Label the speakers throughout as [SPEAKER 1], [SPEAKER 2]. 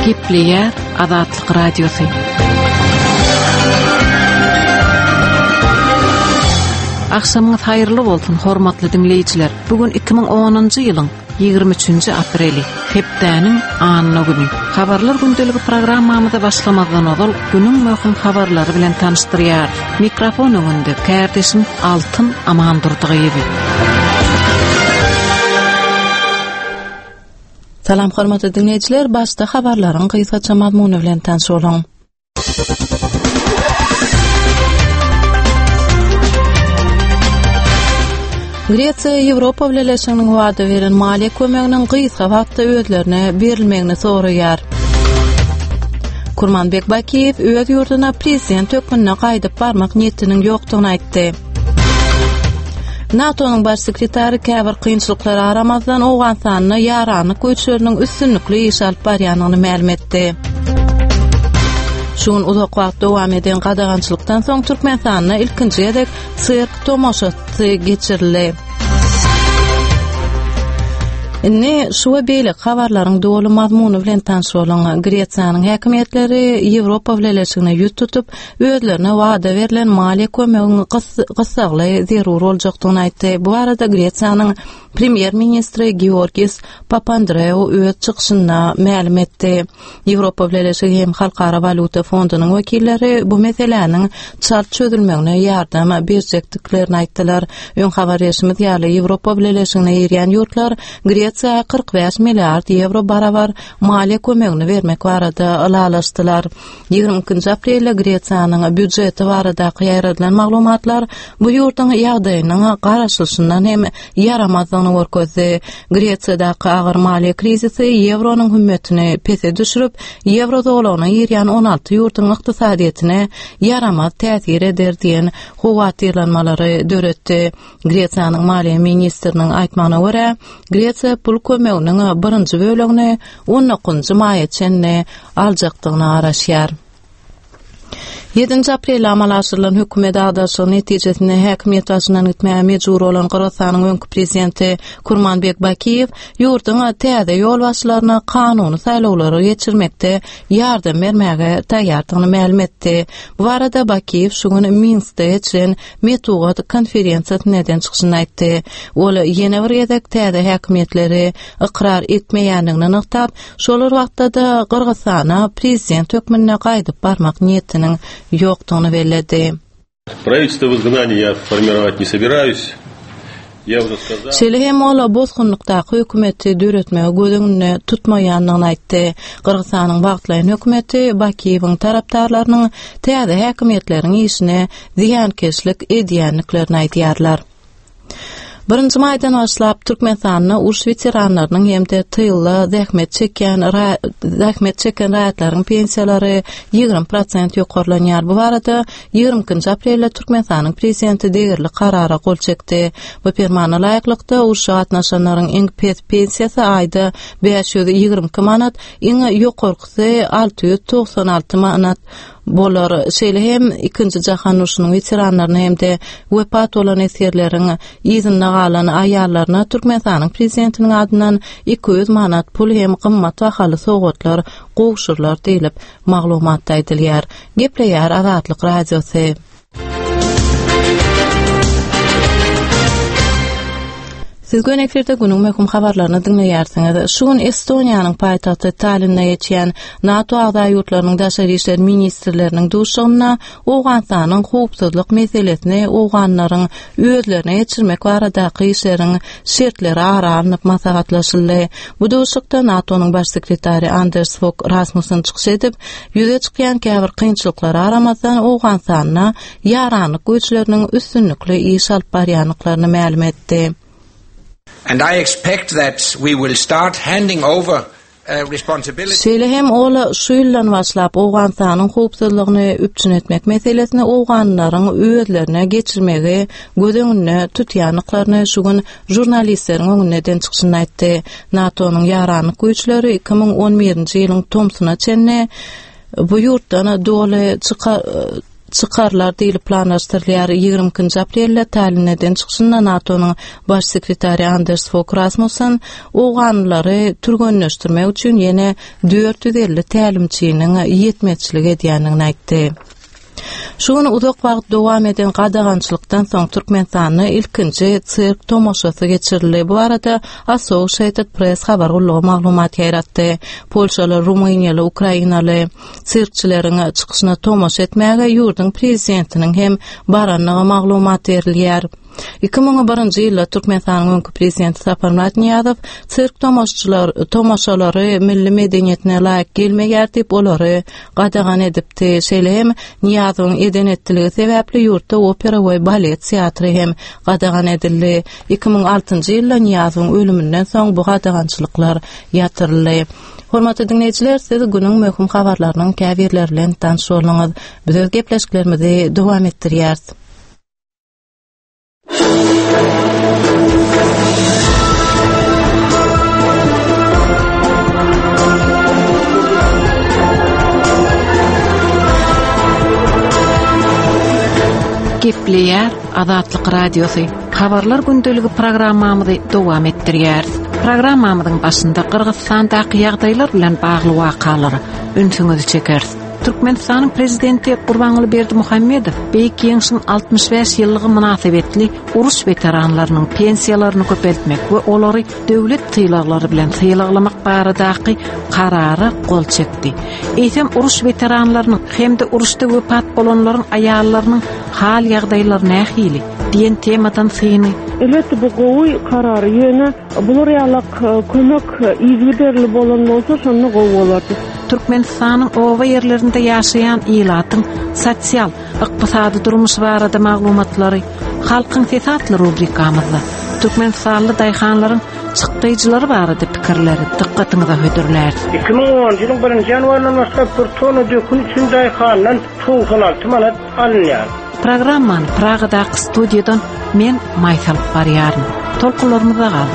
[SPEAKER 1] Gepleyer Azatlyk Radiosu. Akşamınız hayırlı bolsun, hormatly dinleyijiler. Bugün 2010-njy ýylyň 23-nji apreli, hepdäniň anyny güni. Habarlar gündeligi programmamyza başlamazdan ozal günüň möhüm habarlary bilen tanışdyrýar. Mikrofon öňünde kärdeşim Altyn Amandurdygy. Salam hormatly dinleyijiler, başda habarlaryň kıysaça mazmuny bilen tanış bolan. Gretsiýa Ýewropa Birleşiginiň wada beren maliýe kömeginiň gysga wagtda özlerine berilmegini soraýar. Kurmanbek Bakiýew öz ýurduna prezident hökmüne gaýdyp barmak niýetiniň ýokdugyny aýtdy. NATO'nun baş sekretary käbir kynçylyklar aramazdan Owganstanyň ýaranyk göçleriniň üstünlikli iş alyp barýanyny ma'lum etdi. Şuň uzak wagt dowam eden gadagançylykdan soň Türkmenistanyna ilkinji edek sirk tomoşasy geçirildi. Ne şu beýle habarlaryň dolu mazmuny bilen tanış bolan Gretsiýanyň häkimetleri Ýewropa Birleşigine ýüz tutup özlerine wada berilen maliýe kömegini gysagly zerur boljakdygyny aýtdy. Bu arada Gretsiýanyň premier ministri Georgis Papandreou öz çykyşynda ma'lum etdi. Ýewropa Birleşigi hem Halkara Valuta Fondunyň wekilleri bu meseleniň çart çözülmegine ýardam berjekdiklerini aýtdylar. Öň habar resmi ýaly Ýewropa Birleşigine ýerýän ýurtlar Gretsiýa 45 milliard euro barabar maliýe kömegini bermek barada alalaşdylar. 20 aprelde Gretsiýanyň büdjeti barada ýaýradylan maglumatlar bu ýurtyň ýagdaýynyň garaşylşyndan hem yaramazlygyny görkezdi. Gretsiýadaky agyr maliýe krizisi Ýewronyň hümmetini pese düşürüp, Ýewrozolagyna ýerýän 16 ýurtyň ykdysadyetine yaramaz täsir eder diýen howatyrlanmalary döretdi. Gretsiýanyň maliýe ministriniň aýtmagyna görä, Gretsiýa pul kömeginiň birinji bölegini 19-njy maýetçenne aljakdygyny araşýar. 7 aprel amal aşyrylan hökümet agdaşyny netijesinde häkimet başyndan gitmäge mejbur bolan Kırgızstanyň öňkü prezidenti Kurmanbek Bakiýew ýurtyň täze ýol başlaryna kanuny saýlawlary geçirmekde ýardam bermäge taýýardygyny ma'lum etdi. Bu arada Bakiýew şu gün Minskde geçen Metugad konferensiýasy neden çykyşyny aýtdy. Ol ýene bir ýedek täze häkimetleri ikrar etmeýändigini nyktap, şolar wagtda da Kırgızstana prezident hökmüne gaýdyp barmak niýetiniň ýokdugyny bellädi.
[SPEAKER 2] Правительство в изгнании я формировать не собираюсь. Я уже сказал.
[SPEAKER 1] Şeýle hem ola bozgunlukdaky hökümeti döretmege gözüňde tutmaýandygyny aýtdy. Kırgızstanyň wagtlaýan hökümeti Bakiýewiň tarapdarlarynyň täze häkimetleriň işine ziýankeşlik edýänliklerini aýdýarlar. Birinji maýdan başlap Türkmenistanyna uruş veteranlarynyň hemde tyýylla zähmet çeken raýatlaryň pensiýalary 20% ýokarlanýar. Bu arada 20 aprelde Türkmenistanyň prezidenti degirli karara gol çekdi. Bu fermana laýyklykda uruşa gatnaşanlaryň iň pensiýasy aýda 522 manat, iň ýokarkysy 696 manat bolar. Şeýle hem 2-nji jahan uruşunyň veteranlaryna hemde wepat bolan eskerleriň ýyzyna galan aýallaryna Türkmenistanyň prezidentiniň adyndan 200 manat pul hem gymmat bahaly sowgatlar gowşurlar diýilip maglumat aýdylýar. Gepleýär Azatlyk Radiosy. Siz gün efirde günün möhüm habarlaryny dinleýärsiňiz. Şu gün Estoniýanyň paýtagty Tallinnde geçýän NATO agda ýurtlarynyň daşary işler ministrleriniň duşugyna Owganstanyň howpsuzlyk meselesini owganlaryň özlerine geçirmek baradaky işleriň şertleri aralanyp maslahatlaşyldy. Bu duşukda NATO'nun baş sekretary Anders Fogh Rasmussen çykyş edip, ýüze çykýan käbir kynçylyklar aramazdan Owganstanyna ýaranyk göçleriniň üstünlikli iş alyp barýanyklaryny ma'lum etdi.
[SPEAKER 3] And I expect that we will start handing over responsibility.
[SPEAKER 1] Şeýle hem ola şu ýyldan başlap Owganstanyň howpsuzlygyny üpçün etmek meselesini owganlaryň özlerine geçirmegi gözüňde tutýanlyklaryny şu gün jurnalistleriň öňünden çykyşyny aýtdy. NATO'nun ýaranyk güýçleri 2011-nji ýylyň Tomsuna çenne bu ýurtdan doly çıkarlar diýilip planlaşdyrylýar. 20-nji aprelde Tallinn'den çykyşynda NATO'nun baş sekretari Anders Fogh Rasmussen oğanlary türgönleşdirmek üçin ýene 450 tälimçiniň ýetmekçilik edýändigini aýtdy. Şunu uzak wagt dowam eden gadagançylykdan soň Türkmenistanyň ilkinji sirk tomoşasy geçirildi. Bu arada Associated Press habar gullugy maglumat ýaratdy. Polşaly, Rumaniýaly, Ukrainaly sirkçileriň çykyşyna tomoş etmäge ýurdun prezidentiniň hem baranlygy maglumat berilýär. 2001-nji ýylda Türkmenistanyň öňkü prezidenti Sapar Niýazow sirk tomoşalary milli medeniýetine laýyk gelmeýär diýip olary gadagan edipdi. Şeýle hem Niýazowyň edenetdiligi sebäpli ýurtda opera we balet teatry hem gadagan edildi. 2006-njy ýylda Niýazowyň ölümünden soň bu gadagançylyklar ýatyryldy. Hormatly dinleýijiler, siz günüň möhüm habarlarynyň käbirleri bilen tanış bolýaňyz. Biz öz gepleşiklerimizi dowam etdirýäris. Gepleýär Azatlyk radiosu. Habarlar gündeligi programmamyzy dowam etdirýäris. Programmamyzyň başynda Kyrgyzstandaky ýagdaýlar bilen bagly wakalary ünsüňizi çekersiz. Türkmenistanyň prezidenti Gurbanguly Berdimuhammedow Beýik Ýeňişiň 65 ýyllygy münasibetli uruş veteranlarynyň pensiýalaryny köpeltmek we olary döwlet tyýlaglary bilen tyýlaklamak baradaky karary gol çekdi. Eýsem uruş veteranlarynyň hem de uruşda wepat bolanlaryň aýallarynyň hal ýagdaýlary nähili diýen temadan syny.
[SPEAKER 4] Elbette bu gowy karary ýöne bular ýalyk kömek izgidерli bolan bolsa şonu gowy bolardy.
[SPEAKER 1] Türkmenistanyň owa ýerlerinde ýaşaýan ýylatyň sosial, ykdysady durmuşy barada maglumatlary halkyň fesatly rubrikamyzda Türkmenistanly daýhanlaryň çykdyjylary barada pikirleri dikkatiňize hödürler.
[SPEAKER 5] 2010 ýylyň 1-nji ýanwaryndan başlap bir tonu dökün üçin daýhandan 96 manat alınýar.
[SPEAKER 1] Programmany Pragadaky studiýadan men Maýsal barýarym. Tolkunlarymyza gal.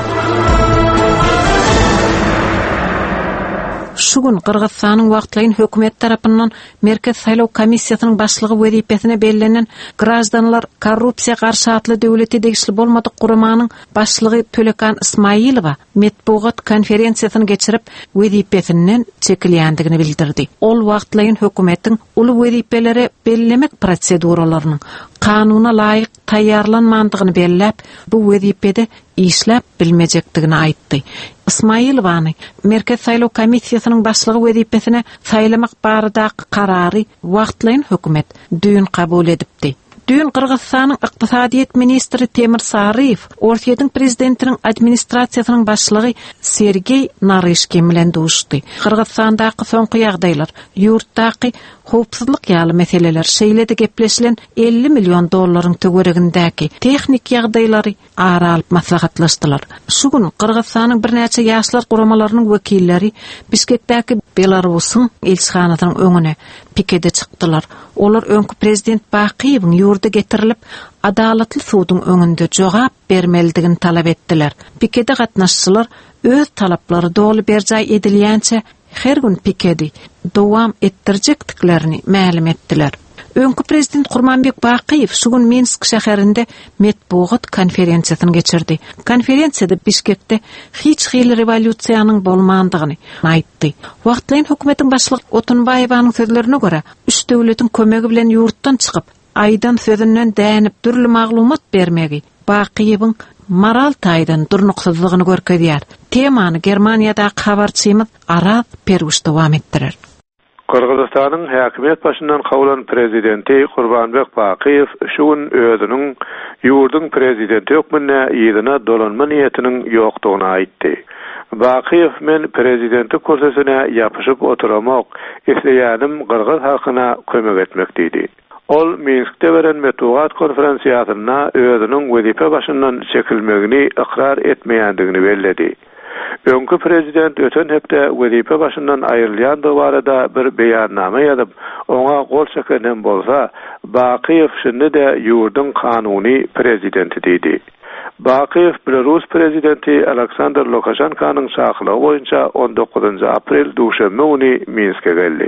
[SPEAKER 1] Şugun Kırgızstanyň wagtlaýyn hökümet tarapyndan Merkez Saýlaw Komissiýasynyň başlygy wezipesine bellenlen grajdanlar korrupsiýa garşy atly döwleti degişli bolmadyk guramanyň başlygy Tölekan Ismaýylowa metbuat konferensiýasyny geçirip wezipesinden çekilýändigini bildirdi. Ol wagtlaýyn hökümetiň uly wezipeleri bellemek proseduralarynyň kanuna laýyk taýýarlanmandygyny belläp, bu wezipede işläp bilmejekdigini aýtdy. Ismaýylowany Merkez Saýlaw Komissiýasynyň başlygy wezipesine saýlamak baradaky karary wagtlaýyn hökümet düýün kabul edipdi. Düýün Kırgyzstanyň ykdysadyýet ministri Temir Saryýew Orsiýanyň prezidentiniň administrasiýasynyň başlygy Sergey Naryshkin bilen duşdy. Kırgyzstandaky soňky ýagdaýlar, ýurtdaky howpsuzlyk ýaly meseleler şeýlede gepleşilen $50 milyon töweregindäki tehnik ýagdaýlary ara alyp maslahatlaşdylar. Şu gün Kırgyzstanyň bir näçe ýaşlar guramalarynyň wekilleri Bişkekdäki Belarusyň elçixanasynyň öňüne pikede çykdylar. Olar öňkü prezident Bakiýewiň ýurda getirilip adalatly suwdyň öňünde jogap bermelidigini talap etdiler. Pikede gatnaşçylar öz talaplary doly berjaý edilýänçe her gün pikedi dowam etdirjekdiklerini ma'lum etdiler. Öňkü prezident Gurmanbek Bakiýew şu gün Minsk şäherinde metbuat konferensiýasyny geçirdi. Konferensiýada Bişkekde hiç hili rewolýusiýanyň bolmandygyny aýtdy. Wagtlaýyn hökümetiň başlygy Otunbaýewaň sözlerine görä, üç döwletiň kömegi bilen ýurtdan çykyp, aýdan sözünden dänip türli maglumat bermegi Bakiýewiň moral taýdan durnuksyzlygyny görkezýär. Temany Germaniýadaky habarçymyz Araz Peruş dowam etdirer.
[SPEAKER 6] Kırgızstanyň häkimet başyndan kawulan prezidenti Gurbanbek Bakiýew şu gün özüniň ýurdun prezidenti hökmüne ýygyna dolanma niýetiniň ýokdugyny aýtdy. Bakiýew men prezidenti kursasyna ýapyşyp oturamak isleýänim Kırgız halkyna kömek etmek diýdi. Ol Minskde beren metbuat konferensiýasyna özüniň wezipe başyndan çekilmegini ikrar etmeýändigini belledi. Öňkü prezident öten hepde wezipe başyndan aýrylýandy barada bir beýannama ýazyp, oňa gol çekenden bolsa, Bakiýew şinde de ýurdun kanuny prezidenti diýdi. Bakiýew Belarus prezidenti Aleksandr Lukashenkanyň çakylygy boýunça 19 aprel duşanbe güni Minske geldi.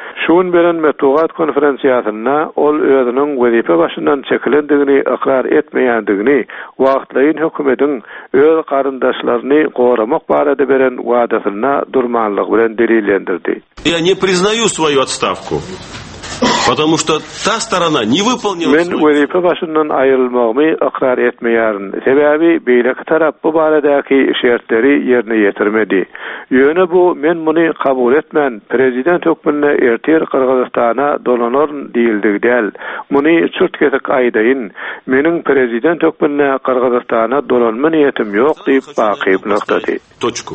[SPEAKER 6] Şuun beren metbuat konferensiýasyna ol özüniň wezipe başyndan çekilendigini ikrar etmeýändigini, wagtlaýyn hökümetiň öz garyndaşlaryny goramak barada beren wadasyna durmanlyk bilen delillendirdi.
[SPEAKER 2] Я не признаю свою отставку, потому что та сторона не выполнила
[SPEAKER 6] Men wezipe başyndan aýrylmagymy ikrar etmeýärin. Sebäbi beýleki tarap bu baradaki şertleri ýerine ýetirmedi. Ýöne bu men muny kabul etmän. Prezident hökmüne erter Kırgızstana dolanor diýildi del. Muny çürtgesek aýdaýyn. Meniň prezident hökmüne Kırgızstana dolanma niýetim ýok diýip Bakiýew noktadı.
[SPEAKER 2] Точку.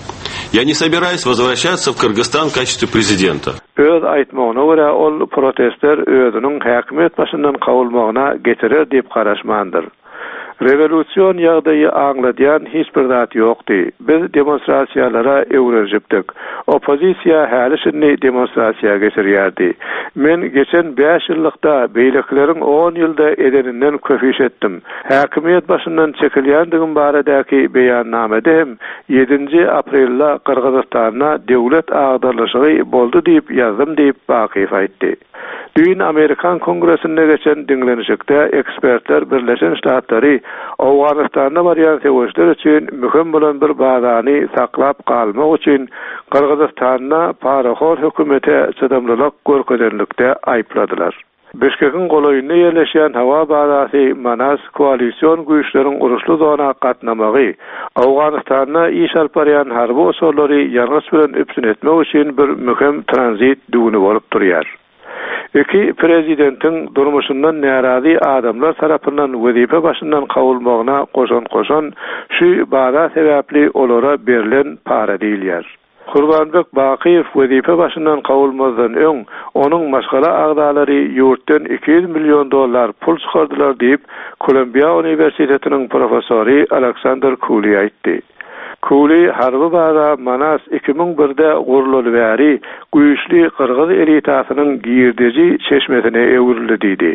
[SPEAKER 2] Я не собираюсь возвращаться в Кыргызстан в качестве президента.
[SPEAKER 6] Öz aýtmagyna görä ol protestler özüniň häkimet başyndan kawulmagyna getirer diýip garaşmandyr. Revolüsiýon ýagdaýy aňladýan hiç bir zat ýokdy. Biz demonstrasiýalara öwrenjipdik. Opozisiýa häli şinni demonstrasiýa geçirýärdi. Men geçen 5 ýyllykda beýlekleriň 10 ýylda edeninden köpüş etdim. Häkimet başyndan çekilýändigim baradaky beýannamada hem 7 aprelda Kırgızstana döwlet agdarlyşygy boldy diýip ýazdym diýip Bakiýew aýtdy. Dün Amerikan Kongresinde geçen dinlenişikde ekspertler Birleşen Ştatlary Awganystanda barýan sewişler üçin mühim bolan bir bazany saklap kalmak üçin Kırgızstanda paraxor hökümete çydamlylyk görkezerlikde aýpladylar. Bişkekiň golaýyna ýerleşýän hawa bazasy Manas koalisiýon güýçleriň uruşly zona gatnamagy, Awganystanda iş alp barýan harby osurlary ýalňyz bilen üpsün etmek üçin bir mühim tranzit düwüni bolup durýar. Iki prezidentin durmuşundan närazy adamlar tarapyndan wezipe başyndan kawulmagyna koşan şu bara sebäpli olara berilen para diýilýär. Gurbanbek Bakiýew wezipe başyndan kawulmazdan öň onuň maşgala agdalary ýurtdan $200 milyon pul çykardylar diýip Kolumbiya Uniwersitetiniň professory Alexander Cooley aýtdy. Cooley harby bara Manas 2001-de gurulýan bäri güýçli Kırgız elitasynyň giýirdeji çeşmesine ewrildi diýdi.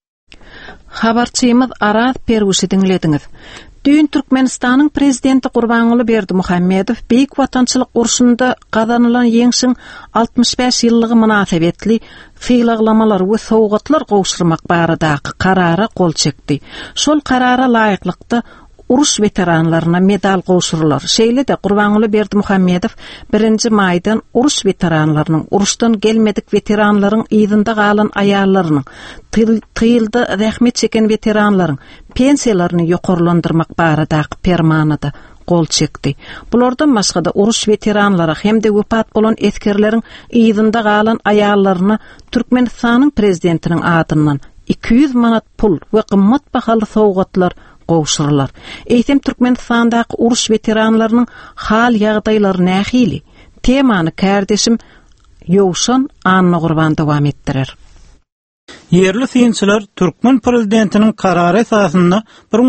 [SPEAKER 1] Habarçymyz Araz Perwişi dinlediňiz. Dün Türkmenistanyň prezidenti Gurbanuly Berdimuhammedow Beýik Watançylyk urşunda gazanylan ýeňşiň 65 ýyllygy münasebetli fiýlaglamalar we sowgatlar gowşurmak baradaky karara gol çekdi. Şol karara laýyklykda uruş veteranlarına medal gowşurlar. Şeýle de Gurbanuly Berdimuhammedow 1 maýdan uruş veteranlarynyň, uruşdan gelmedik veteranlaryň ýyzynda galan aýallarynyň, tylda rahmet çeken veteranlaryň pensiýalaryny ýokarlandyrmak baradaky fermanyda gol çekdi. Bulardan başga da uruş veteranlara hem de wepat bolan eskerleriň ýyzynda galan aýallaryna Türkmenistanyň prezidentiniň adyndan 200 manat pul we gymmat bahaly sowgatlar gowşurlar. Eýtem Türkmenistandaky uruş veteranlarynyň hal ýagdaýlary nähili? Temany kardeşim Ýowşan Anna Gurban dowam etdirer.
[SPEAKER 7] Yerli synçylar Türkmen prezidentiniň karary esasynda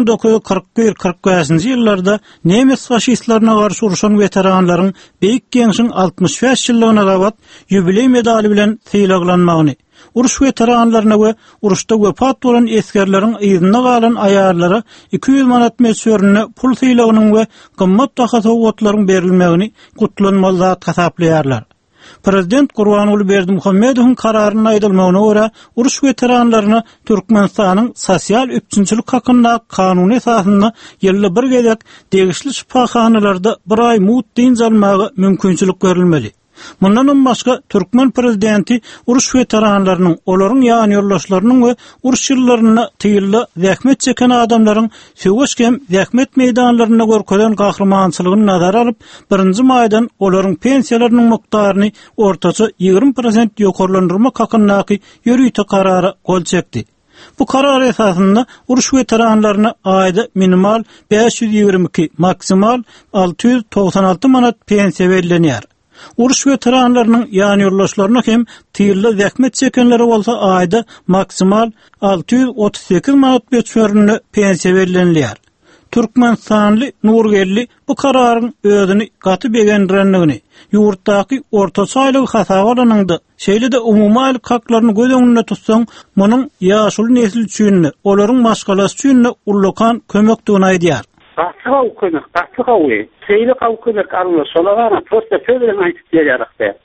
[SPEAKER 7] 1941-45-nji ýyllarda Nemes faşistlerine garşy uruşan veteranlaryň Beýik Geňşiň 65 ýyllygyna gabat ýubiley medali bilen syýlaglanmagyny, uruş veteranlaryna we uruşda wepat bolan eskerleriň ýyzynda galan aýarlara 200 manat meşhurine pul syýlagynyň we gymmat baha sowgatlaryň berilmegini gutlanmaly zat hasaplaýarlar. Prezident Gurbanuly Berdimuhammedowyň kararyny aýdylmagyna görä, uruş veteranlaryna Türkmenistanyň sosial üpçünçilik hakynda kanuny esasynda ýylda bir gezek degişli şifahanalarda bir ay muýt diň almagy mümkinçilik görülmeli. Mundan başga Türkmen prezidenti uruş veteranlarynyň, olaryň ýany ýoldaşlarynyň we uruş ýyllaryna tyýylla zähmet çeken adamlaryň söwüşkem zähmet meýdanlaryna görkezen gahrmançylygyny nazara alyp 1 maýdan olaryň pensiýalarynyň mukdaryny ortaça 20% ýokarlandyrmak hakyndaky ýürüýte karary gol çekdi. Bu karar esasında uruş veteranlaryna aýda minimal 522, maksimal 696 manat pensiýa berilýär. Uruş veteranlarynyň ýany ýoldaşlaryna hem tyýylla zähmet çekenleri bolsa aýda maksimal 638 manat beçörüne pensiýa berilýär. Türkmenistanly Nurgelli bu kararyň özüni gaty begendirenligini, ýurtdaky ortaça aýlyk hasaba alanyňda, şeýle de umumy aýlyk haklaryny göz öňünde tutsaň, munyň ýaşuly nesil üçin, olaryň maşgalasy üçin ullakan kömekdigini aýdýar.
[SPEAKER 8] Qatçığa kömek, qatçığa we. Şeýle qawkylar army solagana prosta söýlen aýtyp berýärdi.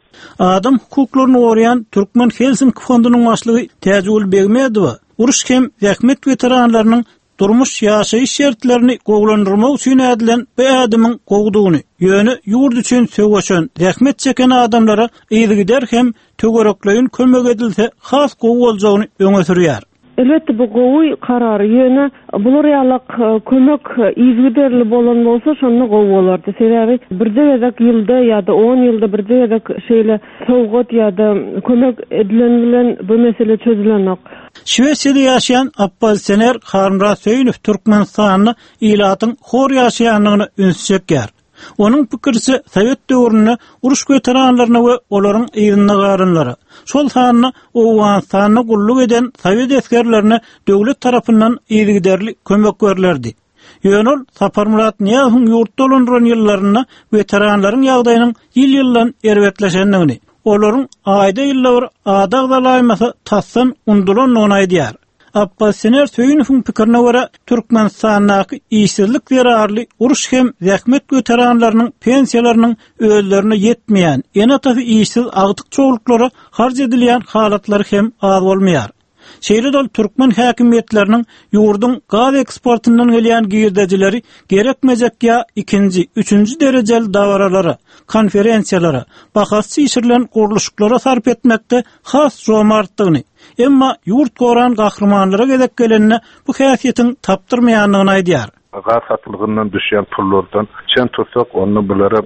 [SPEAKER 7] Adam hukuklaryny gorayan Türkmen Helsinki fondunyň başlygy Täjul Begmedow uruş hem zähmet weteranlarynyň durmuş ýaşaýyş şertlerini gowlandyrmak üçin edilen bu adamyň gowdugyny, ýöne ýurt üçin söwüşen, zähmet çeken adamlara ýygyder hem tögerekleýin kömek edilse has gowy boljagyny öňe sürýär.
[SPEAKER 4] Elbette bu gowy karary ýöne bular ýalyk kömek ýygyderli bolan bolsa şonu gowy bolardy. Sebäbi bir jegedek ýylda ýa-da 10 ýylda bir jegedek şeýle sowgat ýa-da kömek edilen bilen bu mesele çözülenok.
[SPEAKER 7] Şweýçarda ýaşaýan oppositsioner Harun Rasoýew Türkmenistanyny ýylatyň hor ýaşaýanlygyny ünsüçekär. Onun pikirçe Sowet döwründe uruş weteranlaryna we olaryň ýygyny garynlary şol sanyny Owganistanyna gulluk eden Sowet eskerlerine döwlet tarapyndan ýygyderli kömek berildi. Ýönül Sapar Murat Niýazowyň ýurtda olandyran ýyllaryna weteranlaryň ýagdaýynyň ýyl-ýyldan erwetleşendigini, olaryň aýda ýyllar adagdalaýmasy tassan undulan onaýdýar. Oppositsioner Söýünowyň pikirine görä Türkmenistanyň işsizlik zararly uruş hem zähmet weteranlarynyň pensiýalarynyň özlerine ýetmeýän, ýene-de işsiz agdyk çoğulklary harj edilýän halatlary hem az bolmaýar. Şeýle Türkmen häkimetleriniň ýurdun gaz eksportyndan gelýän girdejileri gerekmejek ýa ikinji, üçünji derejeli dawaralary, konferensiýalary, bahasy işirilen guruluşlara sarp etmekde has jomartlygyny, emma ýurt goran gahrymanlara gezek gelenine bu häsiýetiň tapdyrmaýanlygyny aýdýar.
[SPEAKER 6] Gaz satılgından düşen pullardan çen tutsak onu bulara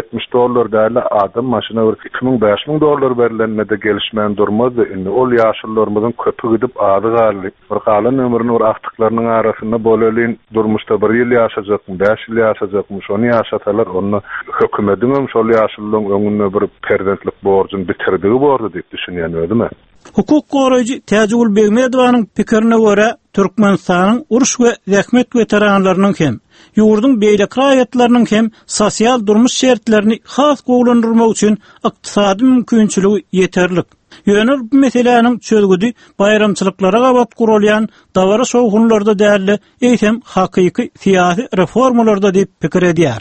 [SPEAKER 6] $70 değerli adam maşına $2000-5000 verilenmede gelişmeyen durmaz ve ol yaşlılarımızın köpü gidip adı garlı. Kalan ömrünün or aktıklarının arasında boleliğin durmuşta 1 yıl yaşayacakmış, 5 yıl yaşayacakmış, onu yaşatalar, onu hükümetin ol yaşlılığın önüne bir prezidentlik borcun bitirdiği borcu deyip düşünüyen öyle mi?
[SPEAKER 7] Hukuk goraýjy Täjul Begmedowyň pikirine görä Türkmenistanyň uruş we zähmet weteranlarynyň hem ýurdun beýle kraýatlarynyň hem sosial durmuş şertlerini has gowlandyrmak üçin ykdysady mümkinçiligi ýeterlik. Ýöne bu meseleniň çözgüdi bayramçylyklara gabat gurulýan dawara şowgunlarda däli eýsem hakyky siýasy reformalarda diýip pikir edýär.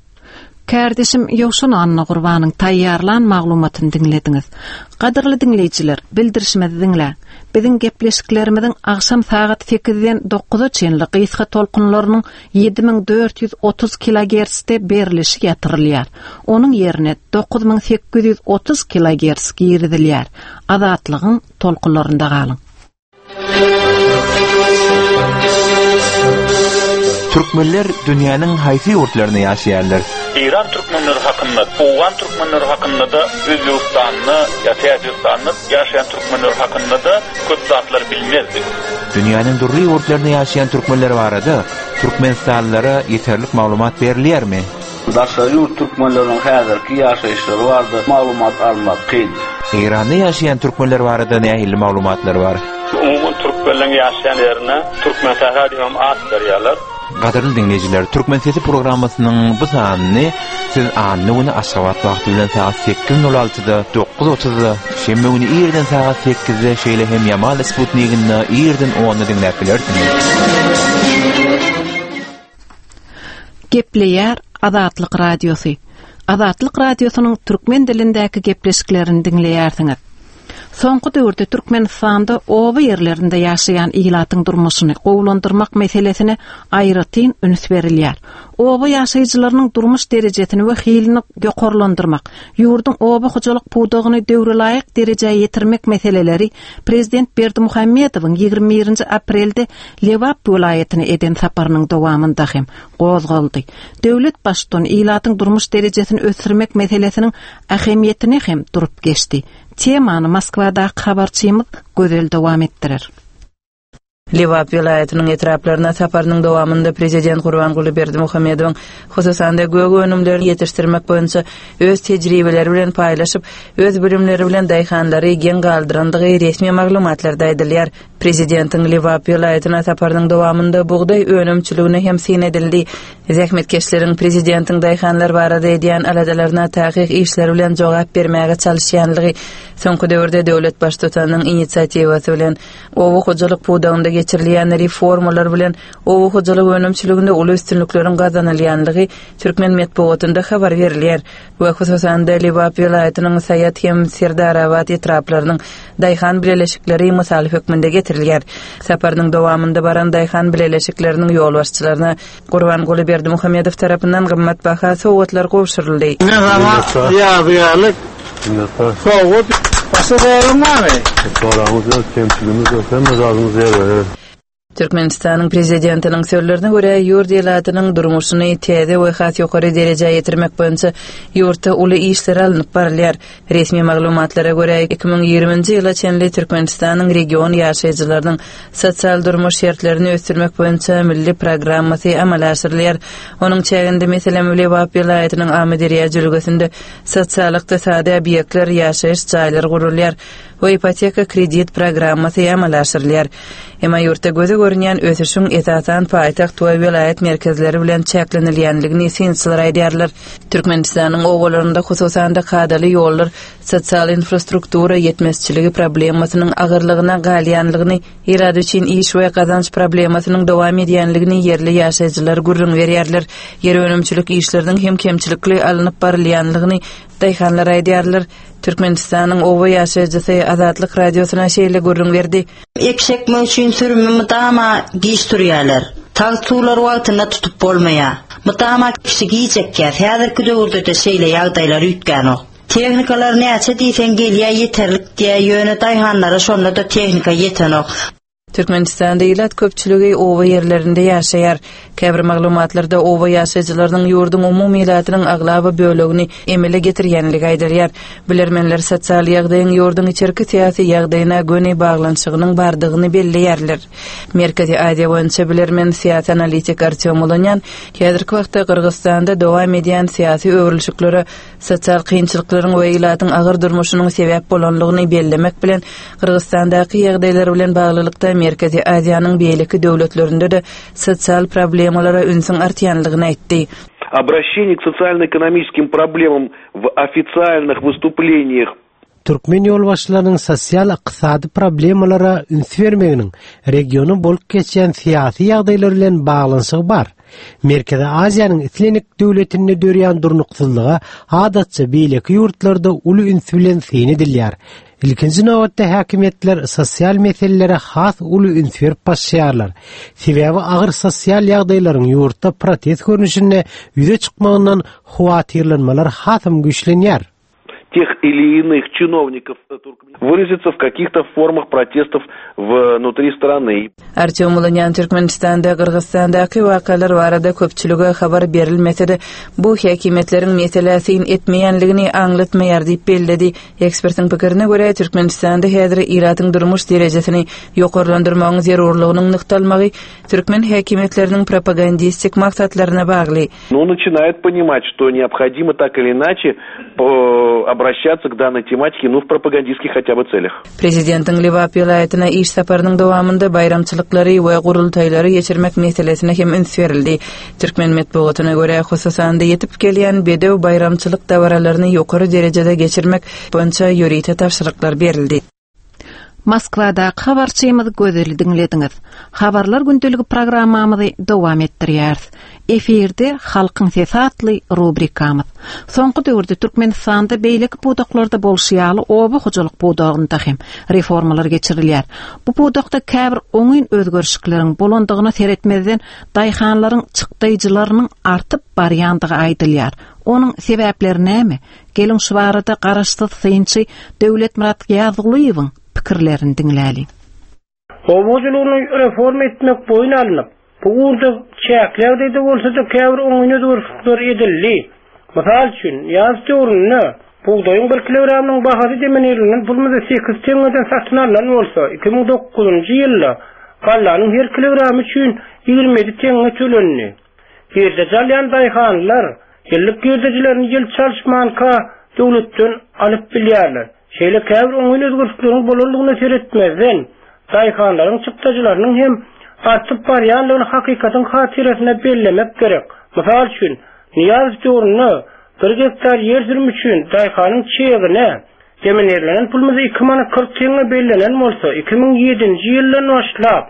[SPEAKER 1] Kardeşim Ýowşan Anna Gurbanyň taýýarlan maglumatyny dinlediňiz. Gadyrly dinleýijiler, bildirişimizi dinle. Biziň gepleşiklerimiziň akşam saat 8-den 9-a çenli gysga tolkunlarynyň 7430 kHz-de berilişi ýatyrylýar. Onuň ýerine 9830 kHz giridilýär. Azatlygyň tolkunlarynda galyň.
[SPEAKER 8] Türkmenler dünýäniň haýsy ýurtlaryna ýaşaýarlar.
[SPEAKER 9] İran Türkmenleri hakkında, Oğan Türkmenleri hakkında da Özbekistan'ı ya Tacikistan'ı yaşayan Türkmenler hakkında da köp zatlar bilmezdik.
[SPEAKER 8] Dünýäniň durly ýurtlaryna ýaşaýan Türkmenler barada Türkmenistanlylara ýeterlik maglumat berilýärmi?
[SPEAKER 10] Daşa ýurt Türkmenleriň häzirki ýaşaýyşlary barada maglumat almak kyn.
[SPEAKER 8] İranda ýaşaýan Türkmenler barada nähili maglumatlar bar?
[SPEAKER 9] Umumy Türkmenler ýaşaýan ýerine Türkmen tähädim az berýärler.
[SPEAKER 8] Gadyrly dinleyijiler, Türkmen Sesi programmasynyň bu sanyny siz anlygyny Aşgabat wagty bilen saat 8:06-da, 9:30-da, şemme güni ýerden saat 8-de şeýle hem Yamal Sputnik'ini ýerden 10-da dinläp bilersiňiz.
[SPEAKER 1] Gepleýär Azatlyk radiosu. Azatlyk radiosynyň türkmen dilindäki gepleşiklerini dinleýärsiňiz. Soňky döwürde Türkmenistanda oba ýerlerinde ýaşaýan ýylatyň durmuşyny gowlandyrmak meselesine aýratyn üns berilýär. Oba ýaşaýjylarynyň durmuş derejesini we hylini ýokarlandyrmak, ýurdun oba hojalyk puwdagyny döwre laýyk derejeye ýetirmek meseleleri Prezident Berdimuhammedowyň 21 aprelde Lewap welaýatyna eden saparynyň dowamynda hem gozgaldy. Döwlet başdan ýylatyň durmuş derejesini ösürmek meselesiniň ähemiýetini hem durup geçdi. Temany Moskwada habarçymyz gözel dowam etdirer.
[SPEAKER 11] Lewap welaýatynyň etraplaryna saparynyň dowamynda Prezident Gurbanguly Berdimuhammedowyň hususanda gög önümlerini ýetişdirmek boýunça öz tejribeleri bilen paýlaşyp, öz bilimleri bilen daýhanlary gen galdyrandygy resmi maglumatlarda aýdylýar. Prezidentiň Lewap welaýatyna saparynyň dowamynda buğday önümçiligine hem sin edildi. Zähmetkeşleriň prezidentiň daýhanlar barada edýän aladalaryna taýyk işleri bilen jogap bermäge çalışýanlygy, soňky döwürde döwlet baştutanyň initsiatywasy bilen owa hojalyk puwdagyny geçirilýän reformalar bilen owu hojalyk önümçiliginde uly üstünlüklerin gazanylýanlygy türkmen medeniýetinde habar berilýär. Bu hususan Liwap vilayatynyň Sayat hem Serdarabat etraplarynyň Dayhan bileleşikleri mysal hökmünde getirilýär. Saparynyň dowamynda baran Dayhan bileleşikleriniň ýol başçylaryna Gurbanguli Berdimuhammedow tarapyndan gymmat baha sowgatlar gowşuruldy.
[SPEAKER 5] Sowgat başarılarmamy?
[SPEAKER 6] Soramyzda kemçiligimiz ýok, hem razımyz ýer.
[SPEAKER 11] Türkmenistanyň prezidentiniň sözlerine görä ýurt ýylatynyň durmuşyny täze we has ýokary derejäge ýetirmek boýunça ýurtda uly işler alınıp barylýar. Resmi maglumatlara görä 2020-nji ýyla çenli Türkmenistanyň region ýaşaýjylarynyň sosial durmuş şertlerini ösdürmek boýunça milli programmasy amala asyrylýar. Onuň çäginde meselem Liwap vilayatynyň Amederiýa jülgesinde sosial-ykdysady obýektler ýaşaýyş jaýlary gurulýar we ipoteka kredit programmasy amala asyrylýar. Ema ýurtda göze görünýän ösüşiň esasan paýtagt we vilayat merkezleri bilen çäklenilýänligini sinçiler aýdýarlar. Türkmenistanyň owalarynda hususan da kadaly ýollar, sosial infrastruktura ýetmezçiligi problemasynyň agyrlygyna galýanlygyny, irade üçin iş we gazanç problemasynyň dowam edýänligini yerli ýaşaýjylar gurrun berýärler. Yer önümçilik işleriniň hem kemçilikli alınıp barylýanlygyny daýhanlar aýdýarlar. Türkmenistanyň owa ýaşaýjysy Azatlyk radiosyna şeýle gurrun berdi.
[SPEAKER 12] Eksek möçün sürümü mutama giýişdirýärler. Tag suwlar wagtyna tutup bolmaýar. Mutama kişi giýjekkä, häzirki döwürde de şeýle ýagdaýlar üýtgän ok. Tehnikalar näçe diýsen gelýär ýeterlik diýe ýöne daýhanlara şonda da tehnika ýeten ok.
[SPEAKER 11] Türkmenistanda ýylat köpçüligi owa ýerlerinde ýaşaýar. Käbir maglumatlarda owa ýaşaýjylarynyň ýurdun umumy ýylatynyň aglaba bölegini emele getirýänligi aýdylýar. Bilermenler sosial ýagdaýyň ýurdun içerki syýasy ýagdaýyna göni baglanşygynyň bardygyny belleýärler. Merkezi Aziýa boýunça bilermen syýasy analitik Artyom Ulanyan häzirki wagtda Kyrgyzstanda dowam edýän syýasy öwrülşiklere, sosial kynçylyklaryň we ýylatyň agyr durmuşynyň sebäp bolanlygyny bellemek bilen Kyrgyzstandaky ýagdaýlar bilen baglylykda Merkezi Aziýanyň beýleki döwletlerinde de sosial проблемалары үнсүң артянлыгын айтты.
[SPEAKER 13] Обращение к социально-экономическим проблемам в официальных выступлениях.
[SPEAKER 14] Türkmen ýolbaşçylarynyň sosial-ykdysady problemalary üns bermeginiň regiony bolup geçýän syýasy ýagdaýlar bilen baglanşygy bar. Merkezi Aziýanyň islenik döwletinde dörýän durnuksyzlygy adatça beýleki ýurtlarda uly üns bilen syn edilýär. İlkinci nowatda häkimetler sosial meselelere has uly üns berip başlaýarlar. Sebäbi agyr sosial ýagdaýlaryň ýurtda protest görnüşine ýüze çykmagyndan howatyrlanmalar hasam güýçlenýär.
[SPEAKER 13] Тех или иных чиновников выразиться в каких-то формах протестов внутри страны.
[SPEAKER 11] Artyom Ulanyan Türkmenistanda, Kırgızstandaky wakalar barada köpçülüge habar berilmese de bu häkimetleriň meselesini etmeýänligini aňlatmaýar diýip belledi. Ekspertiň pikirine görä Türkmenistanda häzir ýylatyň durmuş derejesini ýokarlandyrmagyň zerurlygynyň nykdalmagy türkmen häkimetleriniň propagandistik maksatlaryna bagly.
[SPEAKER 13] Он начинает понимать, что необходимо так или иначе обращаться к данной тематике, в пропагандистских хотя бы целях.
[SPEAKER 11] Prezidentiň Liwap vilayatyna iş saparynyň dowamynda bayramçylyklary we gurultaýlary geçirmek meselesine hem üns berildi. Türkmen medeniýetine görä hususan da ýetip gelýän bedew bayramçylyk dawaralaryny ýokary derejede geçirmek boýunça ýörite tapşyryklar berildi.
[SPEAKER 15] Moskvada habarçymyzy gözeli dinlediňiz. Habarlar gündeligi programmamyzy dowam etdirýäris. Eferde halkyň sesi atly rubrikamyz. Soňky döwürde Türkmenistanda beýleki budaklarda bolşýaly oba hojalyk budagynda hem reformalar geçirilýär. Bu budakda käbir oňyn özgörüşikleriň bolandygyny seretmezden daýhanlaryň çykdaýjylarynyň artyp barýandygy aýdylýar. Onuň sebäpleri näme? Gelin şu barada garaşsyz synçy Döwlet Murat Ýazgulyowyň pikirlerini dinläli.
[SPEAKER 5] Howajylygyny reform etmek boýun alynıp, bu urda çäklerdi bolsa da käbir oňyny özgörüşler edildi. Mysal üçin, ýaz döwründe buğdaýyň 1 kilogramynyň bahasy demenýärinin pulmyza 8 tengeden satyn alynan bolsa, 2009-njy ýylda gallanyň her kilogramy üçin 27 tenge tölenýär. Birde jalyan daýhanlar, ýyllyk girdijilerini ýyl çalşmanka döwletden alyp bilýärler. Şeýle käbir oňyny özgörüşleriň bolanlygyny seretmezden daýhanlaryň çykdaýjylarynyň hem artyp barýanlygyny hakykatyň hatyresine bellemek gerek. Mysal üçin, ýaz döwründe 1 hektar ýer sürüm üçin daýhanyň çegine demenýärlenen pulmyzy 2 mana 40 tenge bellenen bolsa, 2007-nji ýyldan başlap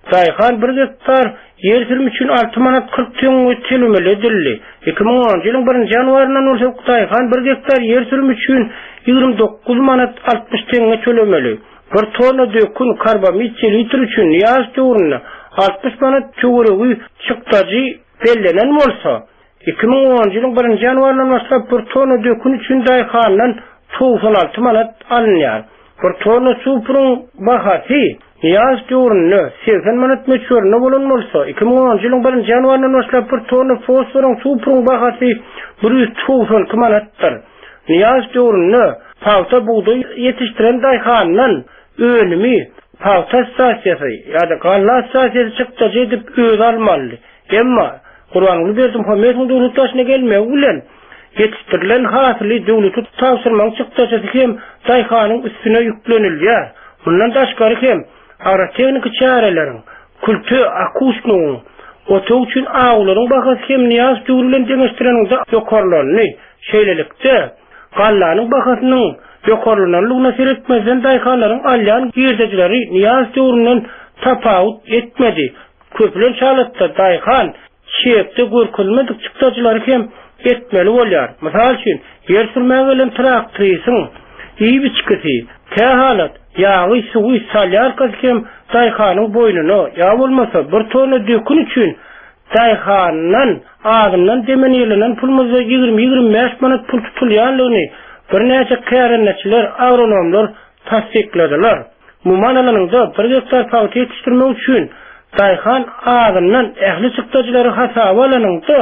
[SPEAKER 5] Dayhan 1 hektar yer sürüm üçün 6 manat 40 tüňe tölemeli edildi. 2010 ýylyň 1 janwaryndan bolsa Dayhan 1 hektar yer sürüm üçün 29 manat 60 tüňe tölemeli. Bir tonna dökün karbamid litr üçün ýaz döwründe 60 manat çöwregi çykdagy bellenen bolsa 2010 ýylyň 1 janwaryndan başlap bir tonna dökün üçün Dayhandan 96 manat alınýar. Bir tonna suwpyryň bahasy ýaz döwründe 80 manat meçörne bolan bolsa 2010 ýylyň 1 janwaryndan başlap bir tonna fosforyň suwpyryň bahasy 192 manatdyr. Ýaz döwründe pawta buğday ýetişdiren Dayhandan önümi pawta stasiýasy ýa-da galla stasiýasy çykdagy edip öz almaly. Emma Gurbanly Berdim Muhammediň döwletdaşyna gelmek bilen yetiştirilen hasyly döwleti tawsyrmaň çykdagy hem Dayhanyň üstüne ýüklenilýär. Bundan daşgary hem agrotechnik çareleriň, kultur akusnyň, oto üçin aglaryň bahasy hem ýaz döwrülen deňeşdirenin ýokarlandy. Şeýlelikde gallanyň bahasynyň ýokarlanlygyna seretmezden Dayhanlaryň alýan girdejileri ýaz döwründen tapawut etmedi. Köplen şalatda Dayhan şeýekde görkezmedik çykdaçylary hem etmeli bolýar. Mysal üçin yer sürmäge gelen traktorysyň iyi biçkisi, tähalat, ýagy suwy salyar hem Dayhanyň boýnuny, ýa bolmasa bir tonna dökün üçin Dayhandan adamdan demenýelen pulmyzy 20-25 manat pul tutulýanlygyny bir näçe kärençiler, agronomlar tasdikladiler. Mumanalanyňda 1 hektar pawta ýetişdirmek üçin Dayhan adamdan ähli çykdaçylary hasaba alanyňda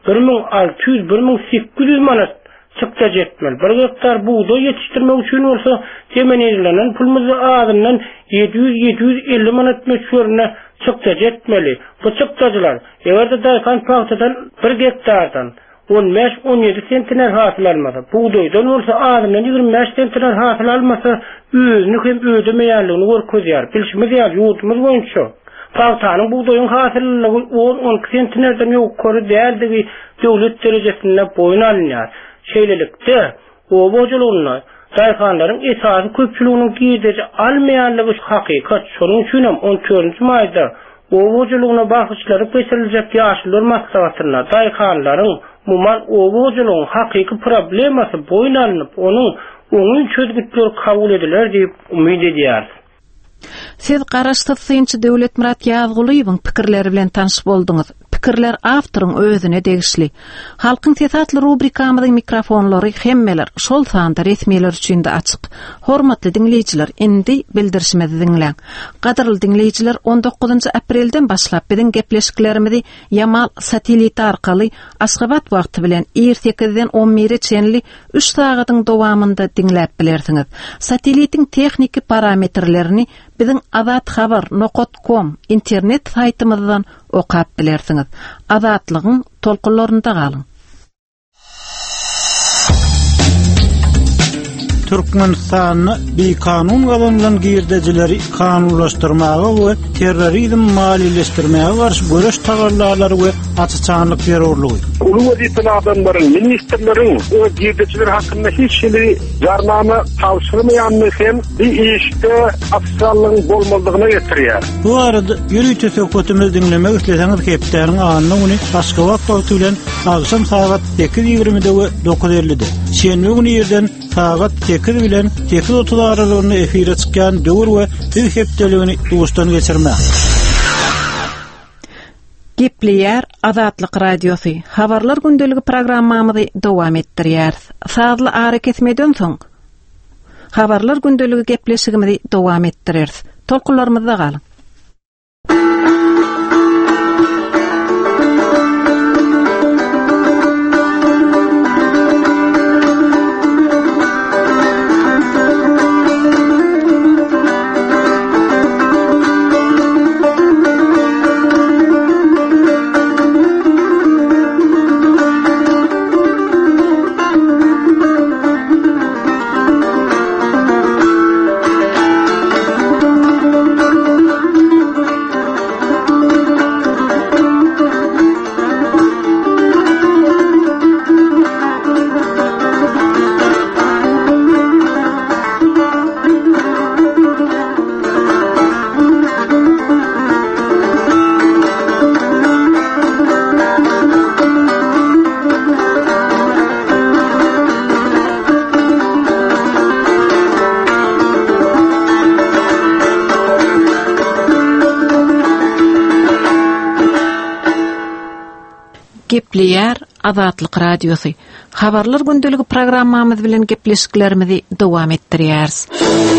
[SPEAKER 5] 1600-1800 manat çykdaç etmeli. 1 hektar buğday ýetişdirmek üçin bolsa demenýelen pulmyzy adamdan 700-750 manat meçörne çykdaç etmeli. Bu çykdaçylar egerde Dayhan pawtadan 1 hektardan 15-17 sentiner hasyl almasa, buğdaydan bolsa adamdan 25 sentiner hasyl almasa, özünü hem ödemeýärligini görkezýär. Bilşimiz ýa ýurtymyz boýunça pawtanyň buğdaýyň hasylylygy 10-12 sentinerden ýokary däldigi döwlet derejesinde boýun alınýar. Şeýlelikde oboçylygyna Dayhanlaryň esasy köpçüliginiň gideji almaýanlygy hakykat. Şonuň üçin 14-nji maýda oboçylygyna bagışlary geçiriljek ýaşlylar maslahatyna Dayhanlaryň muman oboçylygyň hakyky problemasy boýun alınıp, onuň çözgütleri kabul ediler diýip umyd edýär.
[SPEAKER 15] Siz garaşdyrýançy Döwlet Murat Ýazgulyň pikirleri bilen tanyş bolduňuz. Pikirler awtoryň özüne degişli. Halkyň sesatly rubrikamyzyň mikrofonlary hemmeler şol sanda resmiler üçin de açyk. Hormatly dinleýijiler, endi bildirişimizi dinleň. Gadarly dinleýijiler, 19 aprelden başlap biziň gepleşiklerimizi Yamal sateliti arkaly Aşgabat wagty bilen 8-den 11 çenli 3 sagatyň dowamında dinläp bilersiňiz. Satelitiň techniki parametrlerini biziň azatxabar.com internet saytymyzdan okap bilersiňiz. Azatlygyň tolkunlarynda galyň.
[SPEAKER 7] Türkmenistan'ı bir kanun galanlan girdejileri kanunlaştırmağa ve terrorizm malileştirmeye karşı görüş tagarlarları ve açıçanlık verorluğu.
[SPEAKER 16] Ulu vazifeli adamların, ministerlerin o girdejiler hakkında hiç şeyleri yarnama tavsırmayanlığı hem bir işte afsallığın bolmazdığına getiriyor.
[SPEAKER 7] Bu arada yürüyüşü sökütümüz dinlemek isterseniz kepterin anına onu Aşgabat dağıtılan akşam saat 8:20'de ve 9:50'de. Şenli günü yerden saat 8 bilen 8:30 aralığında efire çıkan dövür ve bir hepteliğini doğuştan geçirme.
[SPEAKER 15] Gepleýär Azatlyk radiosu. Habarlar gündeligi programmamyzy dowam etdirýär. Sazly ara kesmeden soň habarlar gündeligi gepleşigimizi dowam etdirýär. Tolkunlarymyzda galyň. Gepleýär Azatlyk radiosu. Habarlar gündüligi programmamyz bilen gepleşiklerimizi dowam etdirýäris.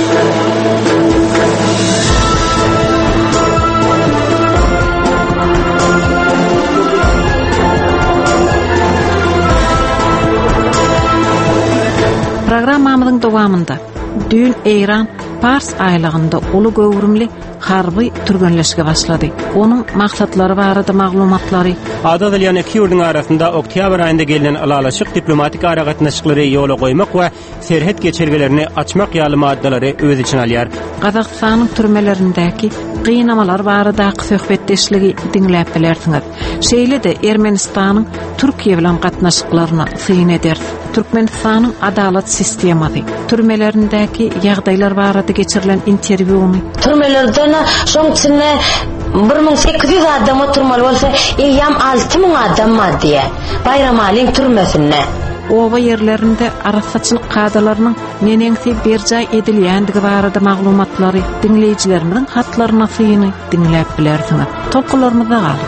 [SPEAKER 15] Programmamyzyň dowamynda dün Iran Pars aýlygynda uly gowrumly harby türgenleşige başlady. Onuň maksatlary barada maglumatlary
[SPEAKER 17] Adadylyan iki ýurdun arasynda oktyabr aýynda gelinen alalaşyk diplomatik aragatnaşyklary ýola goýmak we serhet geçirgelerini açmak ýaly maddalary öz içine alýar.
[SPEAKER 15] Gazakstanyň türmelerindäki gynamalar barada söhbetdeşligi dinläp bilersiňiz. Şeýle-de Ermenistanyň Türkiýe bilen gatnaşyklaryna syn eder. Türkmenistanyň adalat sistematy, türmelerindäki ýagdaýlar barada geçirilen interwýuny.
[SPEAKER 12] Türmelerden şoň içinde 1800 adam oturmaly bolsa, ýam 6000 adam maddiye. Bayram Alyň türmesinde.
[SPEAKER 15] Oba yerlerinde arasaçylyk kadalarynyň nenengsi berja edilýändigi barada maglumatlary dinleýijilerimiň hatlaryna syny dinläp bilersiňiz. Tolkularymyza gal.